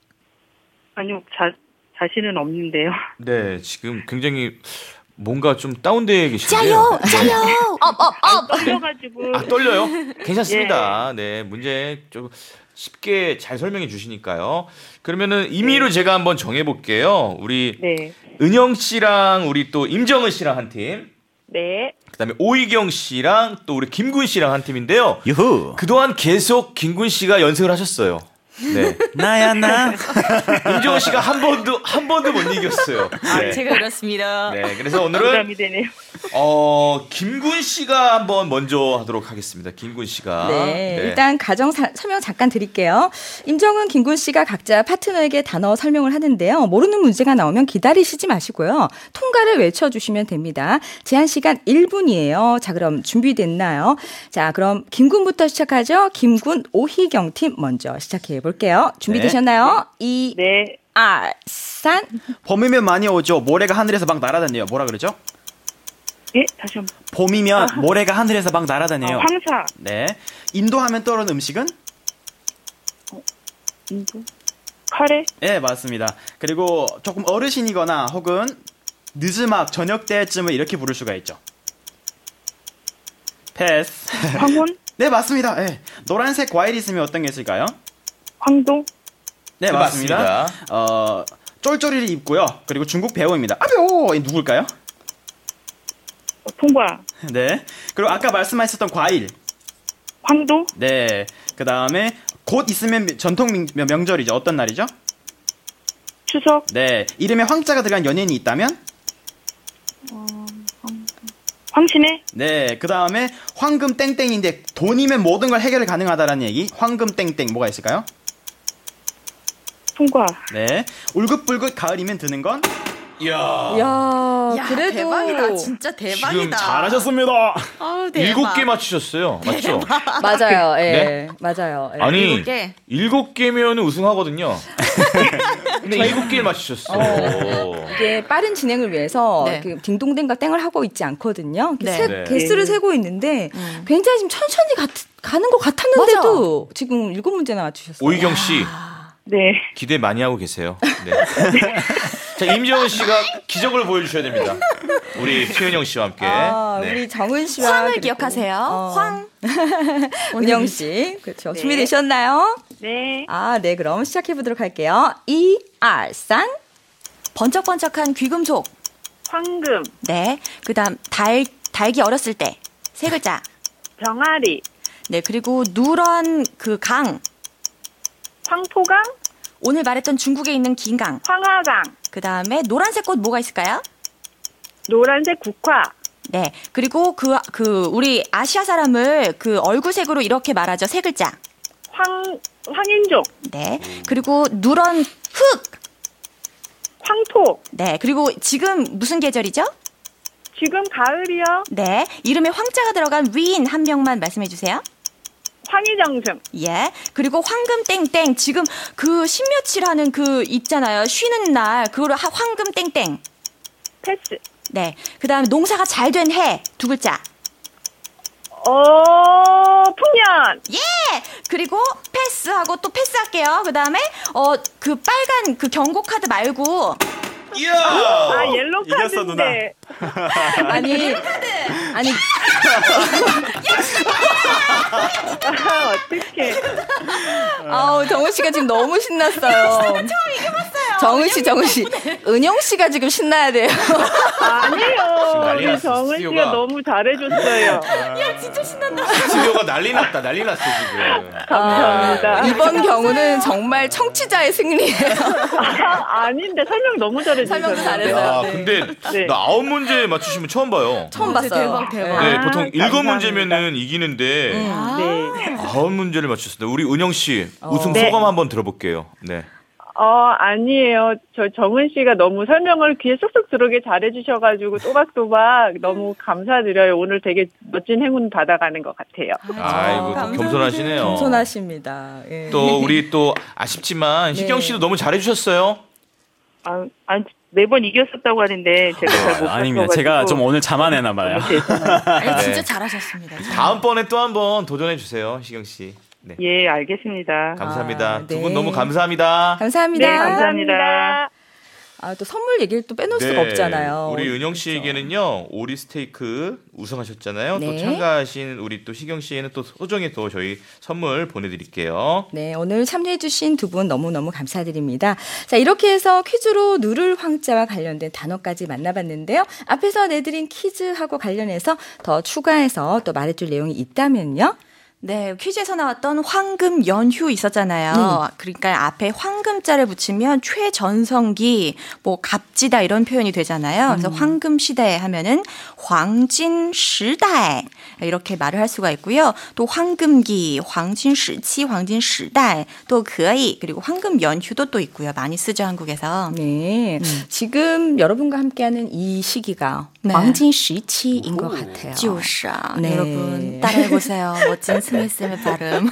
S7: 아니요, 자, 자신은 없는데요.
S2: 네, 지금 굉장히 뭔가 좀 다운되어 계신데요.
S5: 짜요, 짜요. 업, 업, 업.
S7: 떨려가지고.
S2: 아, 떨려요? 괜찮습니다. 네, 문제 좀 쉽게 잘 설명해 주시니까요. 그러면은 임의로 제가 한번 정해 볼게요. 우리
S7: 네.
S2: 은영 씨랑 우리 또 임정은 씨랑 한 팀.
S7: 네.
S2: 그다음에 오희경 씨랑 또 우리 김군 씨랑 한 팀인데요.
S4: 유후.
S2: 그동안 계속 김군 씨가 연습을 하셨어요. 네.
S4: 나야 나.
S2: 임정은 씨가 한 번도 한 번도 못 이겼어요. 네.
S5: 제가 그렇습니다.
S2: 네. 그래서 오늘은
S7: 부담이 되네요.
S2: 어 김군 씨가 한번 먼저 하도록 하겠습니다. 김군 씨가.
S1: 네, 일단 가정 사, 설명 잠깐 드릴게요. 임정은, 김군 씨가 각자 파트너에게 단어 설명을 하는데요. 모르는 문제가 나오면 기다리시지 마시고요. 통과를 외쳐주시면 됩니다. 제한 시간 일 분이에요. 자, 그럼 준비됐나요? 자, 그럼 김군부터 시작하죠. 김군, 오희경 팀 먼저 시작해 볼게요. 준비되셨나요? 이,
S7: 네.
S1: 아, 산.
S4: 봄이면 많이 오죠. 모래가 하늘에서 막 날아다녀요. 뭐라 그러죠?
S7: 예, 다시 한 번.
S4: 봄이면 모래가 하늘에서 막 날아다녀요.
S7: 어, 황사.
S4: 네. 인도하면 떠오르는 음식은?
S7: 인도. 카레.
S4: 네, 맞습니다. 그리고 조금 어르신이거나 혹은 늦음막 저녁 때쯤을 이렇게 부를 수가 있죠. 패스.
S7: 황혼.
S4: 네, 맞습니다. 네. 노란색 과일 있으면 어떤 게 있을까요?
S7: 황도.
S4: 네,
S2: 네,
S4: 맞습니다.
S2: 맞습니다.
S4: 어, 쫄쫄이를 입고요. 그리고 중국 배우입니다. 아, 배우! 누굴까요?
S7: 어, 통과.
S4: 네. 그리고 아까 말씀하셨던 과일.
S7: 황도.
S4: 네. 그 다음에 곧 있으면 전통 명, 명절이죠. 어떤 날이죠?
S7: 추석.
S4: 네. 이름에 황자가 들어간 연예인이 있다면?
S7: 황신혜.
S4: 네. 그 다음에 황금 땡땡인데 돈이면 모든 걸 해결 가능하다라는 얘기. 황금 땡땡 뭐가 있을까요?
S7: 통과.
S4: 네. 울긋불긋 가을이면 드는 건?
S2: 이야.
S1: 야,
S5: 야,
S1: 그래도
S5: 대박이다. 진짜 대박이다.
S2: 지금
S4: 잘하셨습니다.
S5: 아우, 대박.
S2: 일곱 개 맞추셨어요. 맞죠?
S1: 맞아요. 예.
S2: 네?
S1: 맞아요. 예.
S2: 아니,
S5: 일곱 개?
S2: 일곱 개면 우승하거든요. 근데 일곱 개를 맞추셨어. 어.
S1: 이게 빠른 진행을 위해서
S5: 네.
S1: 그 딩동댕과 땡을 하고 있지 않거든요.
S5: 네.
S1: 세,
S2: 네.
S1: 개수를 세고 있는데
S5: 음.
S1: 굉장히 지금 천천히 가, 가는 것 같았는데도 지금 일곱 문제나 맞추셨어요.
S2: 오희경 씨,
S7: 네.
S2: 기대 많이 하고 계세요. 네. 자, 임지원 씨가 기적을 보여주셔야 됩니다. 우리 최은영 씨와 함께.
S1: 아,
S2: 네.
S1: 우리 정은 씨와
S5: 황을
S1: 그리고,
S5: 기억하세요.
S1: 어,
S5: 황.
S1: 은영 씨, 그렇죠.
S7: 네.
S1: 준비되셨나요?
S7: 네.
S1: 아, 네, 그럼 시작해 보도록 할게요. 이, 알, 산.
S5: 번쩍번쩍한 귀금속.
S7: 황금,
S5: 네. 그다음 달 달기 어렸을 때 세 글자.
S7: 병아리,
S5: 네. 그리고 누런 그 강.
S7: 황토강,
S5: 오늘 말했던 중국에 있는 긴 강.
S7: 황하강,
S5: 그다음에 노란색 꽃 뭐가 있을까요?
S7: 노란색 국화,
S5: 네. 그리고 그 그 우리 아시아 사람을 그 얼굴색으로 이렇게 말하죠. 세 글자.
S7: 황, 황인종,
S5: 네. 그리고 누런 흙.
S7: 황토,
S5: 네. 그리고 지금 무슨 계절이죠?
S7: 지금 가을이요,
S5: 네. 이름에 황자가 들어간 위인 한 명만 말씀해 주세요.
S7: 황희정승,
S5: 예. 그리고 황금 땡땡. 지금 그 십며칠 하는 그 있잖아요. 쉬는 날. 그거를 하- 황금 땡땡.
S7: 패스,
S5: 네. 그다음에 농사가 잘 된 해. 두 글자.
S7: 어, 풍년,
S5: 예! 그리고 패스하고 또 패스할게요. 그다음에 어 그 빨간 그 경고 카드 말고
S2: 이야!
S7: 아, 옐로
S4: 이겼어, 누나.
S7: 카드인데.
S1: 아니, 아니,
S7: 아, 어떡해.
S1: 아우, 정은 씨가 지금 너무 신났어요. 처음 이겨봤어요. 정은 씨, 정은 씨. 은영 씨가 지금 신나야 돼요.
S7: 아니에요.
S2: 난리
S7: 우리
S2: 났어,
S7: 정은
S2: 스튜디오가.
S7: 씨가 너무 잘해줬어요.
S2: 스튜디오가 난리 났다, 난리 났어, 지금.
S7: 감사합니다.
S1: 이번 경우는 정말 청취자의 승리예요.
S7: 아, 아닌데 설명 너무 잘해주셨어요.
S1: 설명도 잘했어요.
S2: 야,
S1: 네.
S2: 근데
S7: 네.
S2: 나 아홉 문제 맞추시면 처음 봐요.
S1: 처음 봤어요.
S5: 대박, 대박.
S2: 네,
S7: 아,
S2: 보통 일곱
S7: 감사합니다.
S2: 문제면은 이기는데
S7: 네.
S2: 아홉 문제를 맞추셨어요. 우리 은영 씨 우승
S7: 네.
S2: 소감 한번 들어볼게요. 네.
S7: 어, 아니에요. 저 정은 씨가 너무 설명을 귀에 쏙쏙 들어오게 잘해주셔가지고 또박또박 너무 감사드려요. 오늘 되게 멋진 행운 받아가는 것 같아요.
S2: 아이고 또 겸손하시네요.
S1: 겸손하십니다. 예.
S2: 또 우리 또 아쉽지만 희경 씨도 너무 잘해주셨어요.
S7: 아, 아, 매번 이겼었다고 하는데 제가 잘 못 봤어가지고.
S4: 아닙니다. 제가 좀 오늘 자만해나 봐요.
S5: 아니, 진짜
S2: 네.
S5: 잘하셨습니다. 진짜.
S2: 다음번에 또 한번 도전해 주세요, 희경 씨. 네.
S7: 예, 알겠습니다.
S2: 감사합니다.
S1: 아,
S2: 두
S1: 네.
S2: 분 너무 감사합니다.
S1: 감사합니다.
S7: 네, 감사합니다.
S1: 아, 또 선물 얘기를 또 빼놓을 수가 없잖아요.
S2: 네. 우리 은영 씨에게는요 오리 스테이크 우승하셨잖아요. 또
S1: 네.
S2: 참가하신 우리 또 희경 씨에는 또 소정의 또 저희 선물 보내드릴게요.
S1: 네, 오늘 참여해주신 두 분 너무너무 감사드립니다. 자, 이렇게 해서 퀴즈로 누를 황자와 관련된 단어까지 만나봤는데요. 앞에서 내드린 퀴즈하고 관련해서 더 추가해서 또 말해줄 내용이 있다면요.
S5: 네, 퀴즈에서 나왔던 황금 연휴 있었잖아요. 그러니까 앞에 황금자를 붙이면 최전성기, 뭐 갑지다 이런 표현이 되잖아요. 그래서 황금 시대 하면은 황진 시대 이렇게 말을 할 수가 있고요. 또 황금기, 황진 시치, 황진 시대 또 그이 그리고 황금 연휴도 또 있고요. 많이 쓰죠 한국에서.
S1: 네, 지금 여러분과 함께하는 이 시기가
S5: 네.
S1: 황진 시치인 것 같아요.
S5: 就是啊,
S1: 네.
S5: 여러분 따라해보세요. 멋진 스미스의 발음.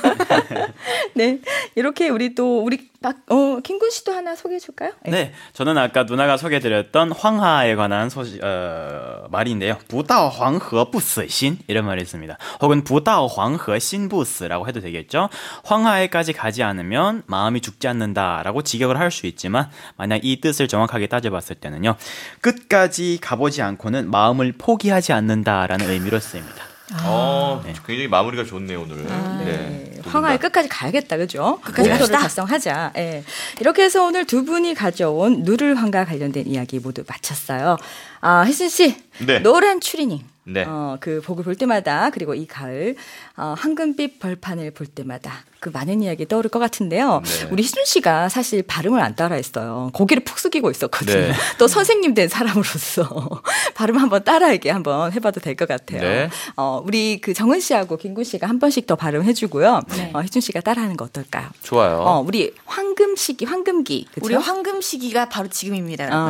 S1: 네, 이렇게 우리 또 우리 박, 어, 킹군 씨도 하나 소개해 줄까요?
S4: 네, 저는 아까 누나가 소개해드렸던 황하에 관한 소식, 어, 말인데요. 不到黄河不死心 이런 말이 있습니다. 혹은 不到黄河心不死라고 해도 되겠죠. 황하에까지 가지 않으면 마음이 죽지 않는다라고 직역을 할 수 있지만 만약 이 뜻을 정확하게 따져봤을 때는요. 끝까지 가보지 않고는 마음을 포기하지 않는다라는 의미로 쓰입니다.
S2: 어, 굉장히 마무리가 좋네요 오늘. 네. 두 분
S1: 황하의
S2: 다.
S1: 끝까지 가야겠다, 그죠?
S5: 끝까지
S1: 목표를
S5: 갑시다.
S1: 달성하자. 예. 이렇게 해서 오늘 두 분이 가져온 누를 황과 관련된 이야기 모두 마쳤어요. 아, 혜순 씨,
S2: 네.
S1: 노란 추리닝.
S2: 네.
S1: 어, 그 복을 볼 때마다 그리고 이 가을 어, 황금빛 벌판을 볼 때마다 그 많은 이야기 떠오를 것 같은데요.
S2: 네.
S1: 우리 희준 씨가 사실 발음을 안 따라했어요. 고개를 푹 숙이고 있었거든요.
S2: 네.
S1: 또 선생님 된 사람으로서 발음 한번 따라하게 한번 해봐도 될 것 같아요.
S2: 네.
S1: 어, 우리 그 정은 씨하고 김군 씨가 한 번씩 더 발음해주고요.
S5: 네.
S1: 어, 희준 씨가 따라하는 거 어떨까요?
S2: 좋아요.
S1: 어, 우리 황금 시기, 황금기. 그쵸?
S5: 우리 황금 시기가 바로 지금입니다, 여러분.
S1: 어.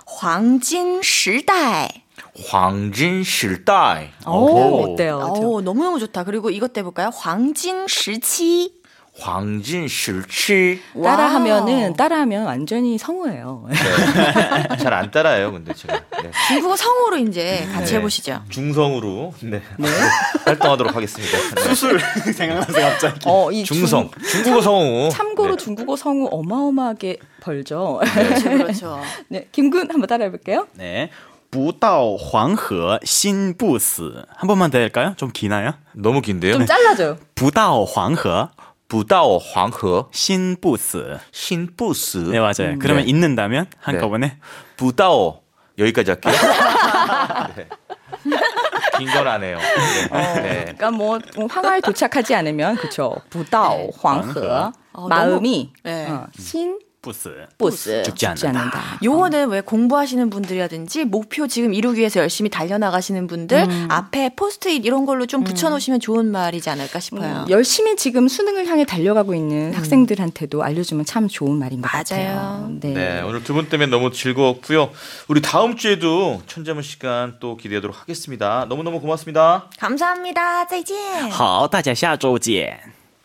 S5: 황진时代.
S2: 황진 시대.
S1: 오, 어때요?
S5: 오, 너무너무 좋다. 그리고 이것 해볼까요? 황진 시치.
S2: 황진 시치.
S1: 따라하면은 따라하면 완전히 성우예요.
S2: 네. 잘 안 따라해요, 근데 제가. 네.
S5: 중국어 성우로 이제 같이
S2: 네.
S5: 해보시죠.
S2: 중성으로 네. 활동하도록 하겠습니다. 네.
S4: 수술 생각나서 갑자기.
S1: 어, 이
S2: 중성, 중국어 성우.
S1: 참고로
S2: 네.
S1: 중국어 성우 어마어마하게 벌죠.
S5: 그렇죠, 그렇죠.
S1: 네, 김군 한번 따라해볼게요.
S4: 네. 不到黄河心不死. 한 번만 더 할까요? 좀 기나요?
S2: 너무 긴데요.
S1: 좀 잘라줘요.
S4: 不到黄河
S2: 不到黄河
S4: 心不死.
S2: 心不死.
S4: 네, 맞아요. 그러면
S2: 네.
S4: 읽는다면 한꺼번에
S2: 不到 여기까지 할게요. 네. 긴 건 안 해요. 네.
S1: 어,
S2: 네.
S1: 그러니까 뭐 황하에 도착하지 않으면 그쵸. 부다오 황허
S5: 어,
S1: 마음이
S5: 너무- 네.
S1: 어, 신
S4: 不死.
S1: 부스
S4: 죽지 않는다.
S5: 요거는 왜 공부하시는 분들이라든지 목표 지금 이루기 위해서 열심히 달려나가시는 분들 앞에 포스트잇 이런 걸로 좀 붙여놓으시면 좋은 말이지 않을까 싶어요.
S1: 음, 열심히 지금 수능을 향해 달려가고 있는 학생들한테도 알려주면 참 좋은 말인 것
S5: 맞아요.
S1: 같아요. 네.
S2: 네, 오늘 두 분 때문에 너무 즐거웠고요. 우리 다음 주에도 천자문 시간 또 기대하도록 하겠습니다. 너무너무 고맙습니다.
S5: 감사합니다. 再见.
S4: 好，大家下周见.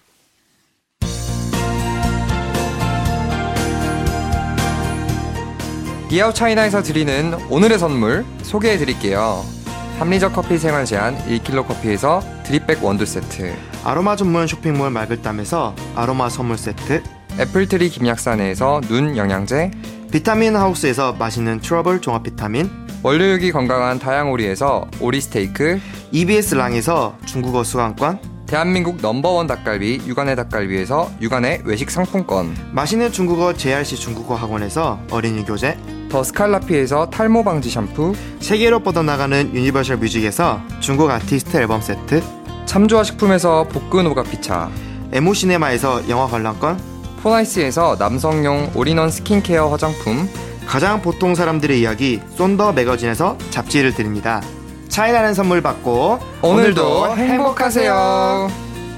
S8: 이하우차이나에서 드리는 오늘의 선물 소개해드릴게요. 합리적 커피 생활 제한 일 킬로그램 커피에서 드립백 원두 세트,
S9: 아로마 전문 쇼핑몰 말글담에서 아로마 선물 세트,
S8: 애플트리 김약산에서 눈 영양제,
S9: 비타민 하우스에서 맛있는 트러블 종합 비타민,
S8: 원료육이 건강한 다양오리에서 오리 스테이크,
S9: 이비에스 랑에서 중국어 수강권,
S8: 대한민국 넘버원 닭갈비 육안의 닭갈비에서 육안의 외식 상품권,
S9: 맛있는 중국어 제이알씨 중국어 학원에서 어린이 교재,
S8: 더 스칼라피에서 탈모 방지 샴푸,
S9: 세계로 뻗어나가는 유니버셜 뮤직에서 중국 아티스트 앨범 세트,
S8: 참조화 식품에서 볶은 오가피차,
S9: 에모시네마에서 영화 관람권,
S8: 포나이스에서 남성용 올인원 스킨케어 화장품,
S9: 가장 보통 사람들의 이야기 쏜더 매거진에서 잡지를 드립니다. 차이나는 선물 받고
S8: 오늘도 행복하세요.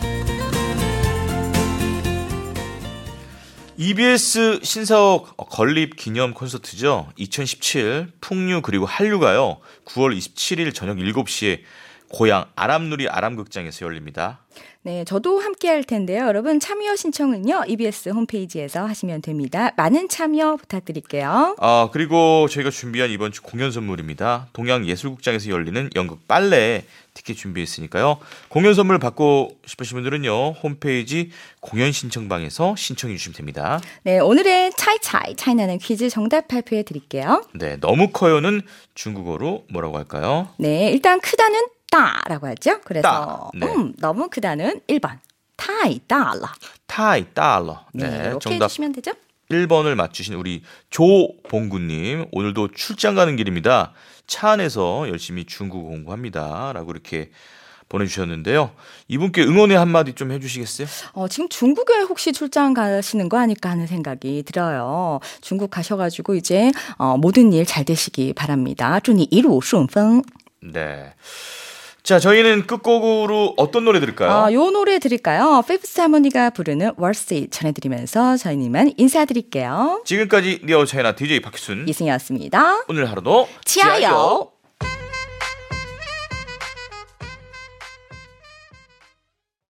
S2: 이비에스 신사옥 건립 기념 콘서트죠. 이천십칠 풍류 그리고 한류가요. 구월 이십칠일 저녁 일곱 시에 고향 아람누리 아람극장에서 열립니다.
S1: 네, 저도 함께 할 텐데요. 여러분 참여 신청은요. 이비에스 홈페이지에서 하시면 됩니다. 많은 참여 부탁드릴게요.
S2: 아, 그리고 저희가 준비한 이번 주 공연 선물입니다. 동양예술국장에서 열리는 연극 빨래 티켓 준비했으니까요. 공연 선물 받고 싶으신 분들은요. 홈페이지 공연 신청방에서 신청해 주시면 됩니다.
S1: 네, 오늘의 차이차이 차이나는 퀴즈 정답 발표해 드릴게요.
S2: 네, 너무 커요는 중국어로 뭐라고 할까요?
S1: 네, 일단 크다는 따라고 하죠. 그래서
S2: 따, 네.
S1: 음, 너무 크다는 일 번 타이 따라.
S2: 타이 달러.
S1: 네,
S2: 네,
S1: 이렇게
S2: 정답
S1: 해주시면 되죠.
S2: 일 번을 맞추신 우리 조봉구님, 오늘도 출장 가는 길입니다. 차 안에서 열심히 중국어 공부합니다. 라고 이렇게 보내주셨는데요. 이분께 응원의 한마디 좀 해주시겠어요?
S1: 어, 지금 중국에 혹시 출장 가시는 거 아닐까 하는 생각이 들어요. 중국 가셔가지고 이제 어, 모든 일 잘 되시기 바랍니다. 祝你一路顺风.
S2: 네. 자, 저희는 끝곡으로 어떤 노래 들을까요?
S1: 아, 요 노래 드릴까요? 피프스 하모니가 부르는 Worth It 전해드리면서 저희는 이만 인사드릴게요.
S2: 지금까지 니어 차이나 디제이 박희순
S1: 이승이었습니다.
S2: 오늘 하루도
S1: 치아요.